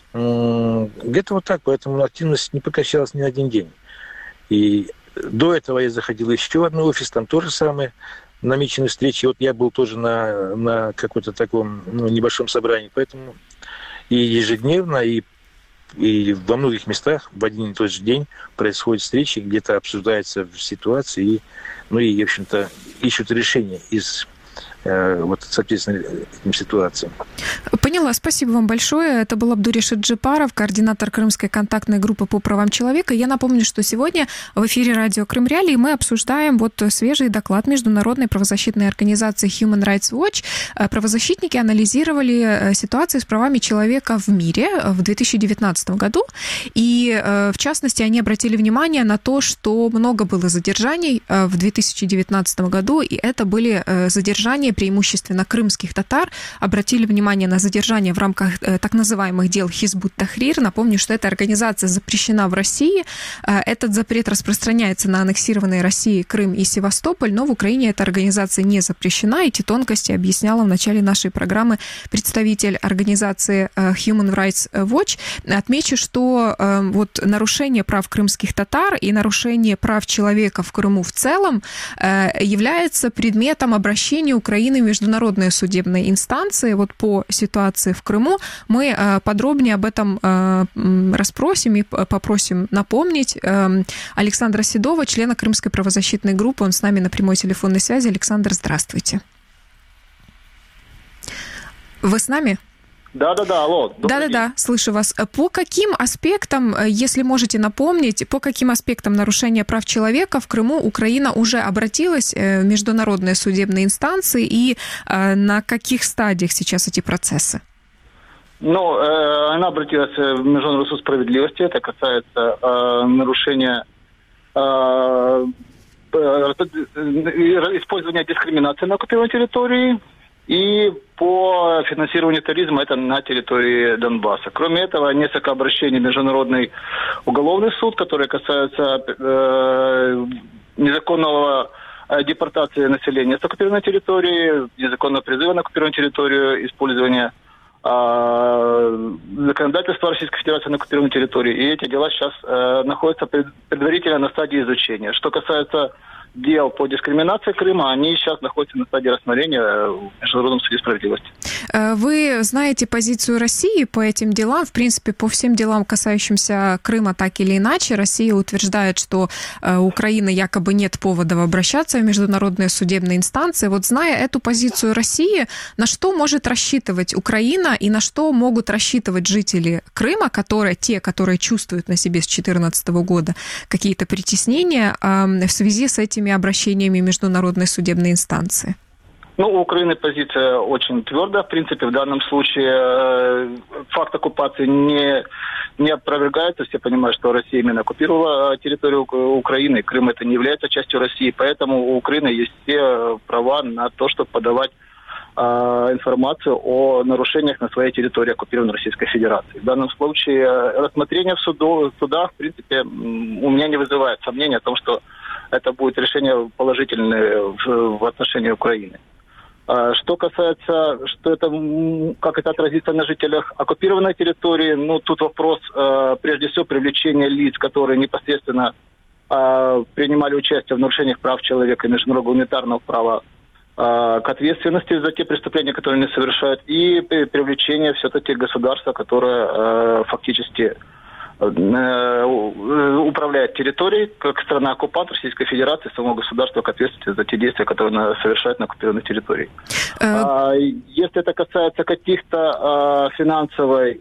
Где-то вот так, поэтому активность не прекращалась ни один день. И до этого я заходил еще в один офис, там тоже самое, намеченные встречи. Вот я был тоже на, на каком-то таком ну, небольшом собрании, поэтому и ежедневно, и, и во многих местах в один и тот же день происходят встречи, где-то обсуждается ситуация, и, ну и, в общем-то, ищут решения из вот, соответственно, этим ситуациям. Поняла. Спасибо вам большое. Это был Абдуришид Джипаров, координатор Крымской контактной группы по правам человека. Я напомню, что сегодня в эфире радио Крым Реалии мы обсуждаем вот свежий доклад международной правозащитной организации Human Rights Watch. Правозащитники анализировали ситуацию с правами человека в мире в две тысячи девятнадцатом году. И, в частности, они обратили внимание на то, что много было задержаний в две тысячи девятнадцатом году, и это были задержания преимущественно крымских татар. Обратили внимание на задержание в рамках э, так называемых дел Хизбут Тахрир. Напомню, что эта организация запрещена в России. Э, этот запрет распространяется на аннексированные Россией Крым и Севастополь, но в Украине эта организация не запрещена. Эти тонкости объясняла в начале нашей программы представитель организации э, Human Rights Watch. Отмечу, что э, вот нарушение прав крымских татар и нарушение прав человека в Крыму в целом э, является предметом обращения Украины в международные судебные инстанции. Вот по ситуации в Крыму мы подробнее об этом расспросим и попросим напомнить Александра Седова, члена Крымской правозащитной группы. Он с нами на прямой телефонной связи. Александр, здравствуйте. Вы с нами? Да-да-да, алло. Да-да-да, слышу вас. По каким аспектам, если можете напомнить, по каким аспектам нарушения прав человека в Крыму Украина уже обратилась в международные судебные инстанции, и на каких стадиях сейчас эти процессы? Ну, э, она обратилась в Международный суд справедливости. Это касается э, нарушения э, э, использования дискриминации на оккупированной территории и по финансированию терроризма это на территории Донбасса. Кроме этого, несколько обращений в Международный уголовный суд, которые касаются э, незаконного депортации населения с оккупированной территории, незаконного призыва на оккупированную территорию, использования законодательства Российской Федерации на оккупированной территории. И эти дела сейчас э, находятся пред, предварительно на стадии изучения. Что касается дел по дискриминации Крыма, они сейчас находятся на стадии рассмотрения в Международном суде справедливости. Вы знаете позицию России по этим делам? В принципе, по всем делам, касающимся Крыма, так или иначе, Россия утверждает, что у Украины якобы нет поводов обращаться в международные судебные инстанции. Вот зная эту позицию России, на что может рассчитывать Украина и на что могут рассчитывать жители Крыма, которые, те, которые чувствуют на себе с две тысячи четырнадцатого года какие-то притеснения в связи с этими обращениями в международные судебные инстанции? Ну, у Украины позиция очень твердая. В принципе, в данном случае э, факт оккупации не, не опровергается. Все понимают, что Россия именно оккупировала территорию Украины. Крым это не является частью России. Поэтому у Украины есть все права на то, чтобы подавать э, информацию о нарушениях на своей территории оккупированной Российской Федерации. В данном случае э, рассмотрение в суду, судах, в принципе, у меня не вызывает сомнения о том, что это будет решение положительное в, в отношении Украины. Что касается, что это, как это отразится на жителях оккупированной территории, ну, тут вопрос, прежде всего, привлечения лиц, которые непосредственно принимали участие в нарушениях прав человека и международного гуманитарного права к ответственности за те преступления, которые они совершают, и привлечение все-таки государства, которое фактически управляет территорией, как страна-оккупант Российской Федерации, самого государства к ответственности за те действия, которые она совершает на оккупированной территории. Uh... Если это касается каких-то финансовой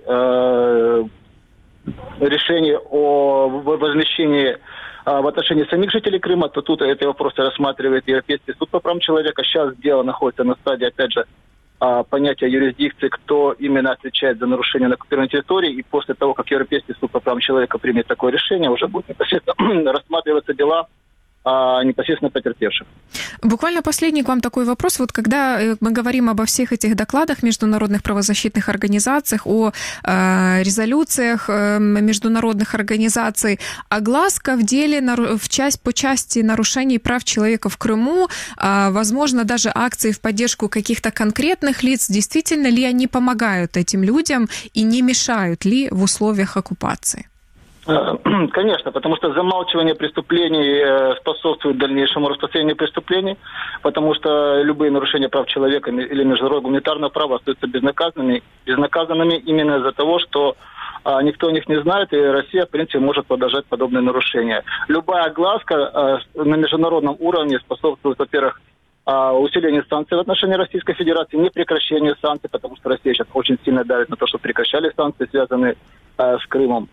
решений о возмещении в отношении самих жителей Крыма, то тут эти вопросы рассматривает Европейский суд по правам человека. Сейчас дело находится на стадии, опять же, понятия юрисдикции, кто именно отвечает за нарушение на оккупированной территории, и после того, как Европейский суд по правам человека примет такое решение, уже будут непосредственно рассматриваться дела а, непосредственно потерпевших. Буквально последний к вам такой вопрос. Вот когда мы говорим обо всех этих докладах международных правозащитных организациях, о э, резолюциях э, международных организаций, огласка в деле в часть, по части нарушений прав человека в Крыму, э, возможно, даже акции в поддержку каких-то конкретных лиц, действительно ли они помогают этим людям и не мешают ли в условиях оккупации? Конечно, потому что замалчивание преступлений способствует дальнейшему распространению преступлений, потому что любые нарушения прав человека или международного гуманитарного права остаются безнаказанными, безнаказанными именно из-за того, что а, никто о них не знает, и Россия, в принципе, может продолжать подобные нарушения. Любая огласка а, на международном уровне способствует, во-первых, а, усилению санкций в отношении Российской Федерации, не прекращению санкций, потому что Россия сейчас очень сильно давит на то, чтобы прекращали санкции, связанные а, с Крымом.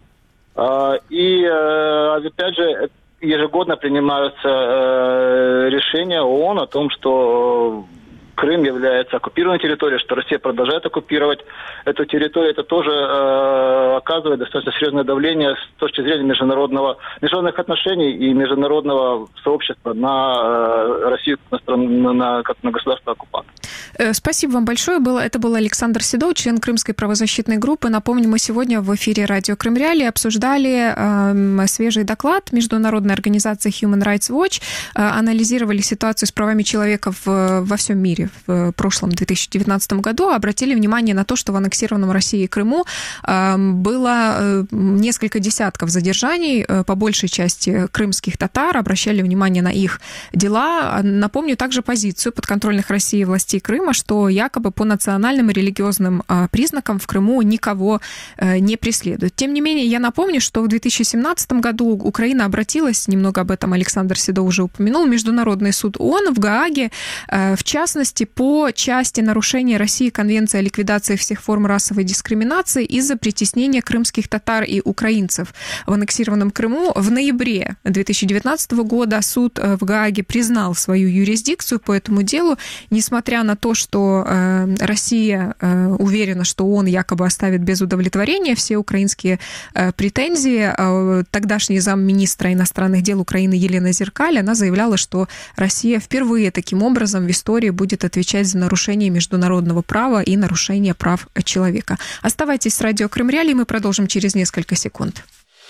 И, опять же, ежегодно принимаются решения ООН о том, что Крым является оккупированной территорией, что Россия продолжает оккупировать эту территорию. Это тоже э, оказывает достаточно серьезное давление с точки зрения международного, международных отношений и международного сообщества на э, Россию на, страну, на, как на государство-оккупант. Спасибо вам большое. Было, это был Александр Седов, член Крымской правозащитной группы. Напомню, мы сегодня в эфире радио Крым Реалии обсуждали э, свежий доклад международной организации Human Rights Watch, э, анализировали ситуацию с правами человека в, во всем мире в прошлом две тысячи девятнадцатом году, обратили внимание на то, что в аннексированном Россией Крыму э, было несколько десятков задержаний, э, по большей части крымских татар, обращали внимание на их дела. Напомню также позицию подконтрольных России властей Крыма, что якобы по национальным и религиозным э, признакам в Крыму никого э, не преследуют. Тем не менее, я напомню, что в две тысячи семнадцатом году Украина обратилась, немного об этом Александр Седов уже упомянул, в Международный суд ООН в Гааге, э, в частности, новости по части нарушения России Конвенции о ликвидации всех форм расовой дискриминации из-за притеснения крымских татар и украинцев в аннексированном Крыму. В ноябре две тысячи девятнадцатого года суд в Гааге признал свою юрисдикцию по этому делу, несмотря на то, что Россия уверена, что он якобы оставит без удовлетворения все украинские претензии. Тогдашний замминистра иностранных дел Украины Елена Зеркаль, она заявляла, что Россия впервые таким образом в истории будет отвечать за нарушение международного права и нарушение прав человека. Оставайтесь с радио Крым Реалии, мы продолжим через несколько секунд.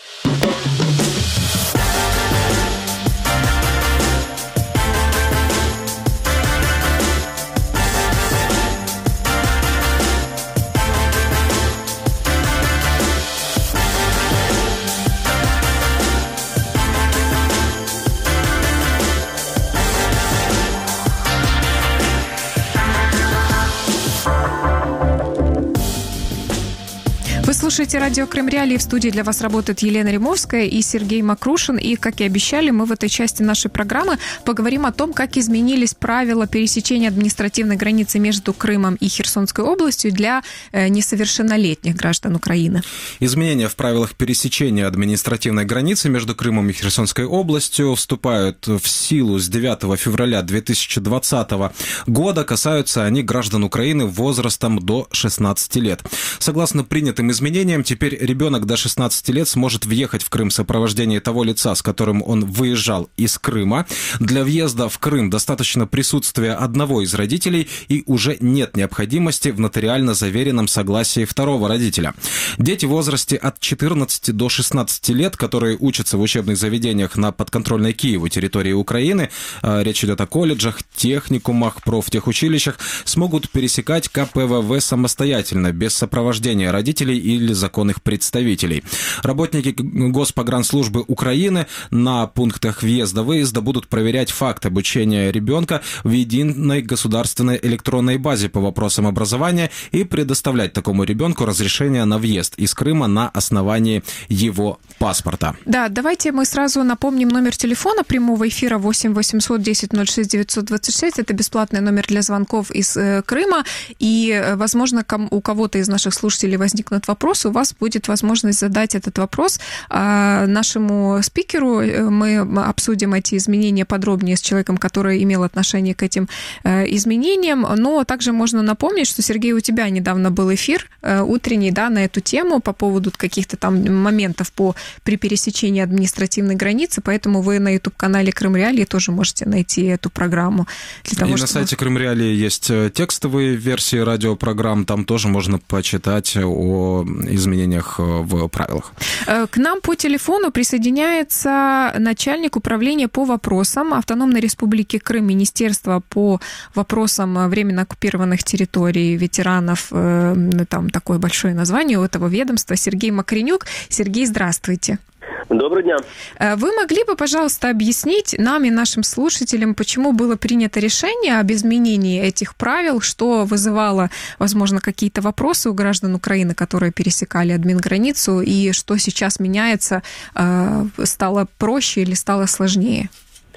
Вы слушаете радио Крым Реалии. В студии для вас работает Елена Римовская и Сергей Макрушин. И, как и обещали, мы в этой части нашей программы поговорим о том, как изменились правила пересечения административной границы между Крымом и Херсонской областью для несовершеннолетних граждан Украины. Изменения в правилах пересечения административной границы между Крымом и Херсонской областью вступают в силу с девятого февраля две тысячи двадцатого года. Касаются они граждан Украины возрастом до шестнадцати лет. Согласно принятым изменениям, теперь ребенок до шестнадцати лет сможет въехать в Крым в сопровождении того лица, с которым он выезжал из Крыма. Для въезда в Крым достаточно присутствия одного из родителей, и уже нет необходимости в нотариально заверенном согласии второго родителя. Дети в возрасте от четырнадцати до шестнадцати лет, которые учатся в учебных заведениях на подконтрольной Киеву территории Украины, речь идет о колледжах, техникумах, профтехучилищах, смогут пересекать ка пэ вэ вэ самостоятельно, без сопровождения родителей или законных представителей. Работники Госпогранслужбы Украины на пунктах въезда-выезда будут проверять факт обучения ребенка в единой государственной электронной базе по вопросам образования и предоставлять такому ребенку разрешение на въезд из Крыма на основании его паспорта. Да, давайте мы сразу напомним номер телефона прямого эфира восемь восемьсот десять ноль шесть девятьсот двадцать шесть. Это бесплатный номер для звонков из Крыма. И, возможно, у кого-то из наших слушателей возникнут вопросы, у вас будет возможность задать этот вопрос нашему спикеру. Мы обсудим эти изменения подробнее с человеком, который имел отношение к этим изменениям. Но также можно напомнить, что, Сергей, у тебя недавно был эфир утренний, да, на эту тему по поводу каких-то там моментов по, при пересечении административной границы, поэтому вы на YouTube-канале Крым Реалии тоже можете найти эту программу. Для того, и чтобы... на сайте Крым Реалии есть текстовые версии радиопрограмм, там тоже можно почитать о изменениях в правилах. К нам по телефону присоединяется начальник управления по вопросам Автономной Республики Крым, Министерства по вопросам временно оккупированных территорий, ветеранов, там такое большое название у этого ведомства, Сергей Макренюк. Сергей, здравствуйте. Доброго дня. Вы могли бы, пожалуйста, объяснить нам и нашим слушателям, почему было принято решение об изменении этих правил, что вызывало, возможно, какие-то вопросы у граждан Украины, которые пересекали админграницу, и что сейчас меняется, стало проще или стало сложнее?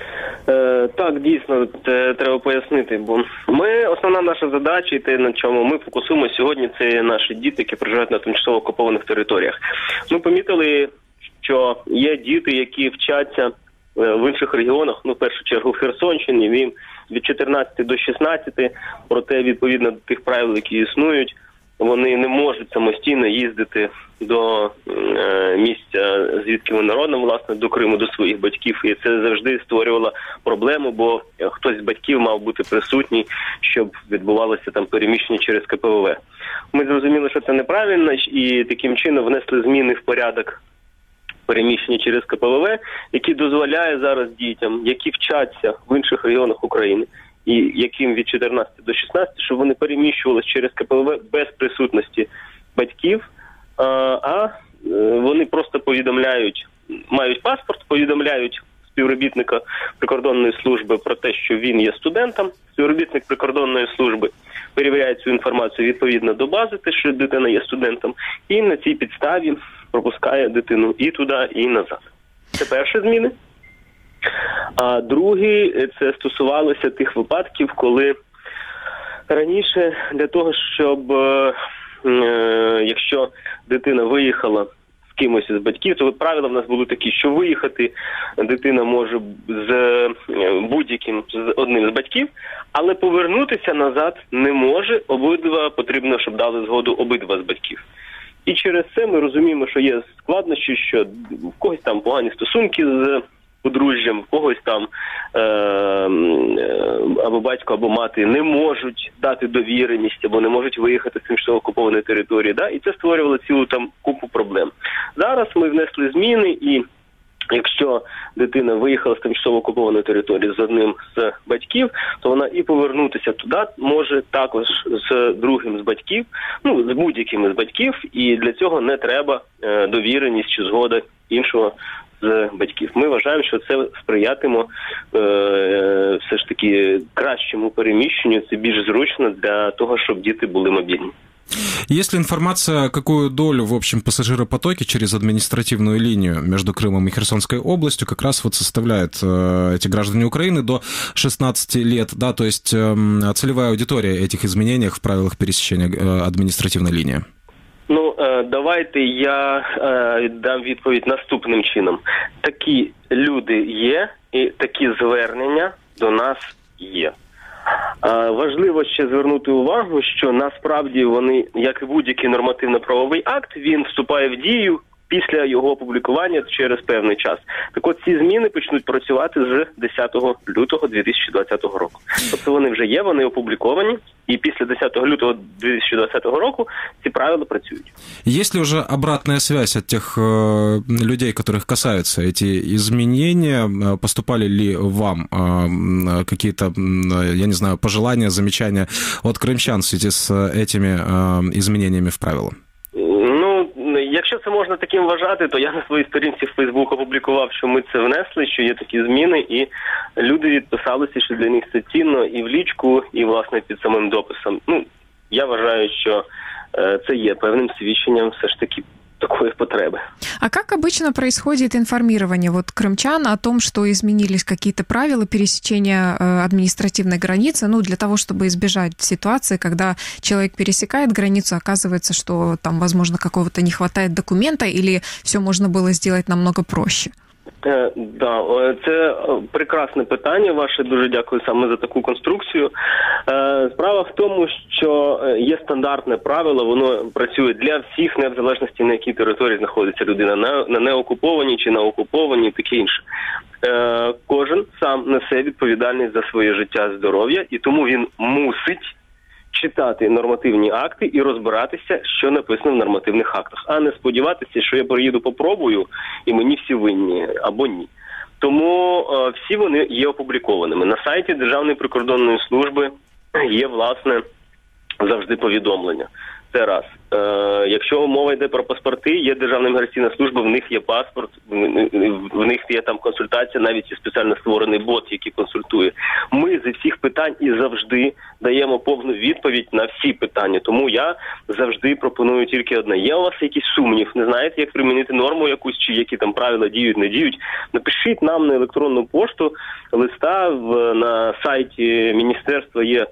Так, дійсно, треба пояснити, бо ми, основна наша задача, і те, на чому ми фокусуємо сьогодні, це наші діти, які проживають на тимчасово окупованих територіях. Ми помітили, що є діти, які вчаться в інших регіонах, ну, в першу чергу в Херсонщині, їм від чотирнадцяти до шістнадцяти, проте, відповідно до тих правил, які існують, вони не можуть самостійно їздити до е, місця, звідки вони родом, власне, до Криму, до своїх батьків. І це завжди створювало проблему, бо хтось з батьків мав бути присутній, щоб відбувалося там переміщення через ка пе вэ вэ. Ми зрозуміли, що це неправильно, і таким чином внесли зміни в порядок переміщення через ка пе вэ вэ, який дозволяє зараз дітям, які вчаться в інших регіонах України, і яким від чотирнадцяти до шістнадцяти, щоб вони переміщувалися через ка пе вэ вэ без присутності батьків, а вони просто повідомляють, мають паспорт, повідомляють співробітника прикордонної служби про те, що він є студентом. Співробітник прикордонної служби перевіряє цю інформацію відповідно до бази, те, що дитина є студентом, і на цій підставі пропускає дитину і туди, і назад. Це перші зміни. А другі, це стосувалося тих випадків, коли Раніше для того, щоб е, е, якщо дитина виїхала з кимось із батьків, то правила в нас були такі, що виїхати дитина може з будь-яким, з одним з батьків, але повернутися назад не може, обидва потрібно, щоб дали згоду обидва з батьків. І через це ми розуміємо, що є складнощі, що в когось там погані стосунки з подружжям, в когось там е- або батько, або мати не можуть дати довіреність, або не можуть виїхати з тимчасово окупованої території. Да? І це створювало цілу там купу проблем. Зараз ми внесли зміни, і якщо дитина виїхала з тимчасово окупованої території з одним з батьків, то вона і повернутися туди може також з другим з батьків, ну, з будь-яким з батьків, і для цього не треба е- довіреність чи згода іншого з батьків. Ми вважаємо, що це сприятиме е, все ж таки кращому переміщенню, це більш зручно для того, щоб діти були мобільні. Есть ли информация, какую долю в общем пассажиропотоке через административную линию между Крымом и Херсонской областью как раз вот составляют э, эти граждане Украины до шестнадцати лет, да, то есть э, целевая аудитория этих изменений в правилах пересечения э, административной линии? Ну, давайте я е, дам відповідь наступним чином. Такі люди є, і такі звернення до нас є. Е, важливо ще звернути увагу, що насправді вони, як і будь-який нормативно-правовий акт, він вступає в дію після його опублікування через певний час. Так от ці зміни почнуть працювати з десятого лютого дві тисячі двадцятого року. Тобто вони вже є, вони опубліковані, і після десятого лютого дві тисячі двадцятого року ці правила працюють. Есть ли уже обратная связь от тех э, людей, которых касаются эти изменения? Поступали ли вам э, какие-то, э, я не знаю, пожелания, замечания от крымчан в связи с этими э, изменениями в правила? Ну, якщо це можна таким вважати, то я на своїй сторінці в Фейсбук опублікував, що ми це внесли, що є такі зміни, і люди відписалися, що для них це цінно і в лічку, і, власне, під самим дописом. Ну, я вважаю, що е, це є певним свідченням все ж таки такой потребы. А как обычно происходит информирование вот крымчан о том, что изменились какие-то правила пересечения административной границы, ну, для того, чтобы избежать ситуации, когда человек пересекает границу, оказывается, что там, возможно, какого-то не хватает документа, или все можно было сделать намного проще? Так, да, це прекрасне питання ваше, дуже дякую саме за таку конструкцію. Справа в тому, що є стандартне правило, воно працює для всіх, не в залежності на якій території знаходиться людина, на, на неокупованій чи на окупованій і таке інше. Кожен сам несе відповідальність за своє життя, здоров'я, і тому він мусить читати нормативні акти і розбиратися, що написано в нормативних актах, а не сподіватися, що я приїду, попробую, і мені всі винні, або ні. Тому е, всі вони є опублікованими. На сайті Державної прикордонної служби є, власне, завжди повідомлення. Це раз. Е, якщо мова йде про паспорти, є Державна міграційна служба, в них є паспорт, в них є там консультація, навіть є спеціально створений бот, який консультує. Ми з всіх питань і завжди даємо повну відповідь на всі питання. Тому я завжди пропоную тільки одне. Є у вас якийсь сумнів, не знаєте, як примінити норму якусь, чи які там правила діють, не діють? Напишіть нам на електронну пошту листа, в, на сайті міністерства є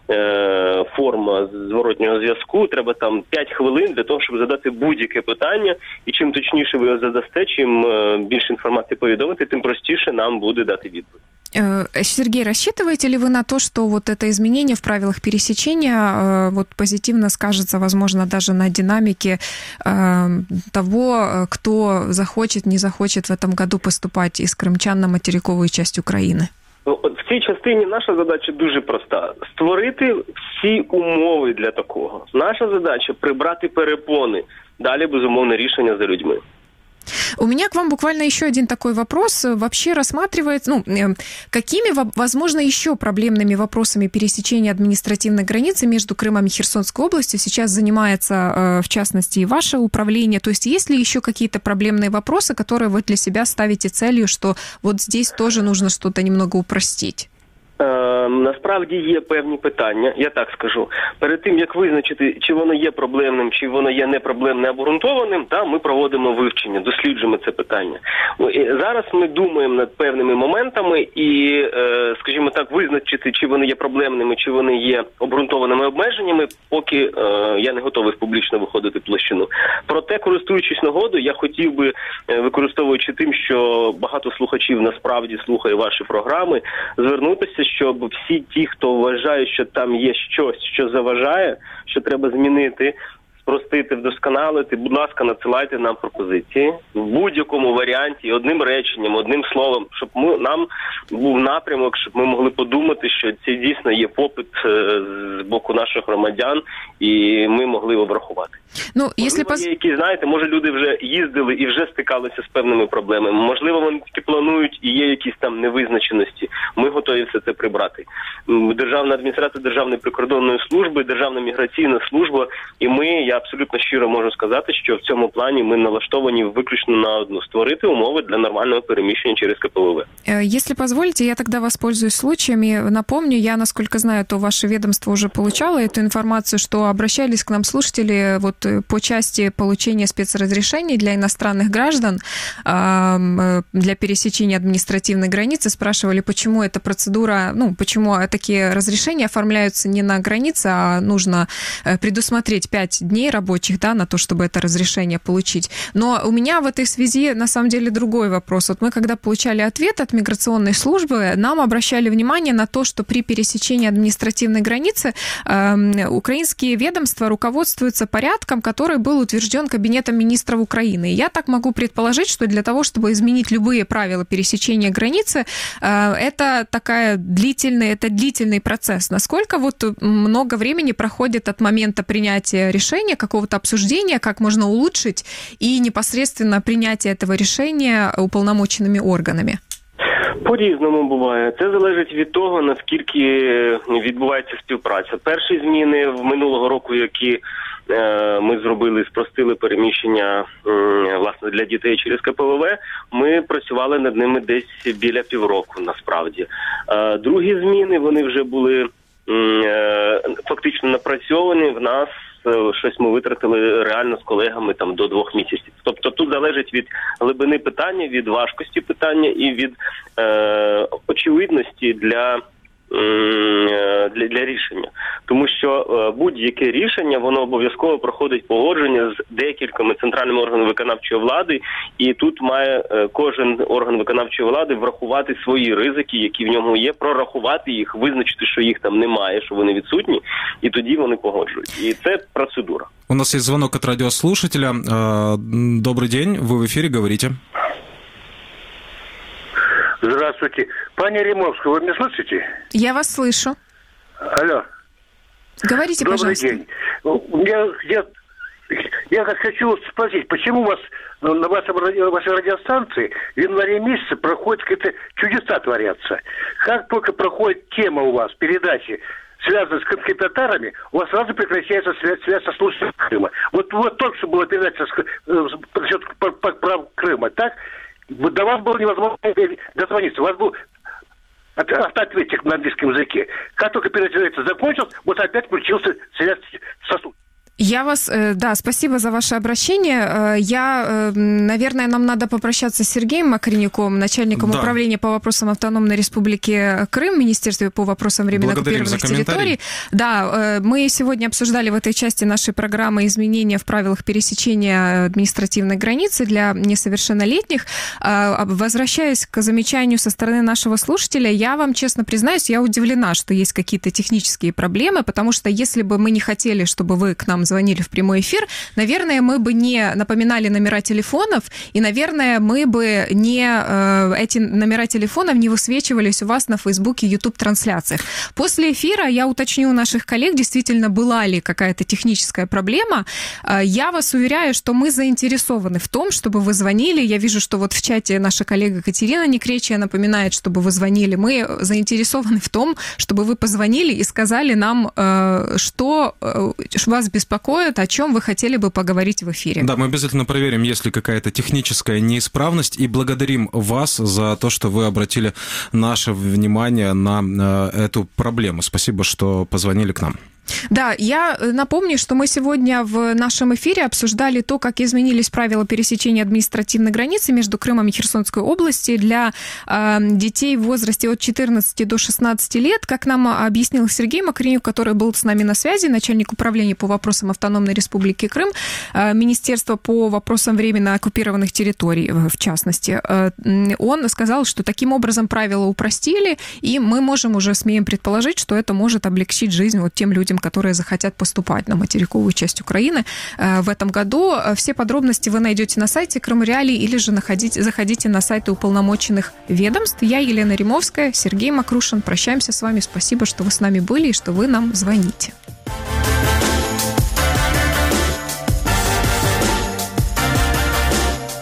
форма зворотнього зв'язку, треба там п'ять хвилин для того, щоб задати будь-яке питання, і чим точніше ви його задасте, чим більше інформації повідомити, тим простіше нам буде дати відповідь. Сергей, рассчитываете ли вы на то, что вот это изменение в правилах пересечения вот позитивно скажется, возможно, даже на динамике того, кто захочет, не захочет в этом году поступать из крымчан на материковую часть Украины? В цій частині наша задача дуже проста. Створити всі умови для такого. Наша задача – прибрати перепони. Далі, безумовно, рішення за людьми. У меня к вам буквально еще один такой вопрос. Вообще рассматривается, ну, какими, возможно, еще проблемными вопросами пересечения административной границы между Крымом и Херсонской областью сейчас занимается, в частности, и ваше управление? То есть есть ли еще какие-то проблемные вопросы, которые вы для себя ставите целью, что вот здесь тоже нужно что-то немного упростить? Е, насправді є певні питання, я так скажу. Перед тим, як визначити, чи воно є проблемним, чи воно є непроблемним, обґрунтованим, та, ми проводимо вивчення, досліджуємо це питання. Зараз ми думаємо над певними моментами і, е, скажімо так, визначити, чи вони є проблемними, чи вони є обґрунтованими обмеженнями, поки е, я не готовий публічно виходити в площину. Проте, користуючись нагодою, я хотів би, використовуючи тим, що багато слухачів насправді слухає ваші програми, звернутися, щоб всі ті, хто вважає, що там є щось, що заважає, що треба змінити, спростити, вдосконалити, будь ласка, надсилайте нам пропозиції в будь-якому варіанті, одним реченням, одним словом, щоб ми, нам був напрямок, щоб ми могли подумати, що це дійсно є попит з боку наших громадян, і ми могли обрахувати. Ну, Можливо, якщо поз... є які, знаєте, може люди вже їздили і вже стикалися з певними проблемами. Можливо, вони тільки планують і є якісь там невизначеності. Ми готові все це прибрати. Державна адміністрація Державної прикордонної служби, Державна міграційна служба, і ми, я абсолютно щиро можу сказати, що в цьому плані ми налаштовані виключно на одну – створити умови для нормального переміщення через ка пе вэ вэ. Если позволите, я тогда воспользуюсь случаем и напомню, я, насколько знаю, то ваше ведомство уже получало эту информацию, что обращались к нам слушатели вот по части получения спецразрешений для иностранных граждан для пересечения административной границы, спрашивали, почему эта процедура, ну, почему такие разрешения оформляются не на границе, а нужно предусмотреть пять дней рабочих, да, на то, чтобы это разрешение получить. Но у меня в этой связи, на самом деле, другой вопрос. Вот мы, когда получали ответ от миграционной службы, нам обращали внимание на то, что при пересечении административной границы э, украинские ведомства руководствуются порядком, который был утвержден Кабинетом министров Украины. И я так могу предположить, что для того, чтобы изменить любые правила пересечения границы, э, это такая длительный, это длительный процесс. Насколько вот много времени проходит от момента принятия решения, какого-то обсуждения, как можно улучшить, и непосредственно принятие этого решения уполномоченными органами? По-різному буває. Це залежить від того, наскільки відбувається співпраця. Перші зміни в минулого року, які е, ми зробили, спростили переміщення е, власне для дітей через ка пе вэ вэ, ми працювали над ними десь біля півроку, насправді. Е, другі зміни, вони вже були е, фактично напрацьовані в нас. Щось ми витратили реально з колегами там до двох місяців. Тобто тут залежить від глибини питання, від важкості питання і від е, очевидності для, е, для, для рішення. Тому що е, будь-яке рішення, воно обов'язково проходить погодження з декількома центральними органами виконавчої влади, і тут має е, кожен орган виконавчої влади врахувати свої ризики, які в ньому є, прорахувати їх, визначити, що їх там немає, що вони відсутні, і тоді вони погоджують. І це процедура. У нас есть звонок от радиослушателя. Добрый день, вы в эфире, говорите. Здравствуйте. Пані Римовская, вы меня слышите? Я вас слышу. Алло. Говорите, Добрый пожалуйста. день. Я, я, я хочу спросить, почему у вас на вашем, вашей радиостанции в январе месяце проходят какие-то чудеса творятся? Как только проходит тема у вас, передачи, связанные с крымскими татарами, у вас сразу прекращается связь, связь со слушателями Крыма. Вот, вот только что была передача насчет прав Крыма, так? До вас было невозможно дозвониться. У вас был автоответчик на английском языке. Как только передача закончилась, вот опять включился связь со слушателями. Я вас, да, спасибо за ваше обращение. Я, наверное, нам надо попрощаться с Сергеем Макаренюком, начальником да. управления по вопросам Автономной Республики Крым, Министерстве по вопросам временно оккупированных территорий. Да, мы сегодня обсуждали в этой части нашей программы изменения в правилах пересечения административной границы для несовершеннолетних. Возвращаясь к замечанию со стороны нашего слушателя, я вам честно признаюсь, я удивлена, что есть какие-то технические проблемы, потому что если бы мы не хотели, чтобы вы к нам звонили в прямой эфир, наверное, мы бы не напоминали номера телефонов, и, наверное, мы бы не эти номера телефонов не высвечивались у вас на Фейсбуке, YouTube-трансляциях. После эфира я уточню у наших коллег, действительно была ли какая-то техническая проблема. Я вас уверяю, что мы заинтересованы в том, чтобы вы звонили. Я вижу, что вот в чате наша коллега Катерина Некречия напоминает, чтобы вы звонили. Мы заинтересованы в том, чтобы вы позвонили и сказали нам, что вас беспокоит, беспокоит, о чем вы хотели бы поговорить в эфире. Да, мы обязательно проверим, есть ли какая-то техническая неисправность, и благодарим вас за то, что вы обратили наше внимание на эту проблему. Спасибо, что позвонили к нам. Да, я напомню, что мы сегодня в нашем эфире обсуждали то, как изменились правила пересечения административной границы между Крымом и Херсонской областью для э, детей в возрасте от четырнадцати до шестнадцати лет. Как нам объяснил Сергей Макренюк, который был с нами на связи, начальник управления по вопросам Автономной Республики Крым, э, Министерства по вопросам временно оккупированных территорий, в частности, э, он сказал, что таким образом правила упростили, и мы можем уже, смеем предположить, что это может облегчить жизнь вот тем людям, которые захотят поступать на материковую часть Украины в этом году. Все подробности вы найдете на сайте Крым Реалии или же находите, заходите на сайты уполномоченных ведомств. Я Елена Римовская, Сергей Макрушин. Прощаемся с вами. Спасибо, что вы с нами были и что вы нам звоните.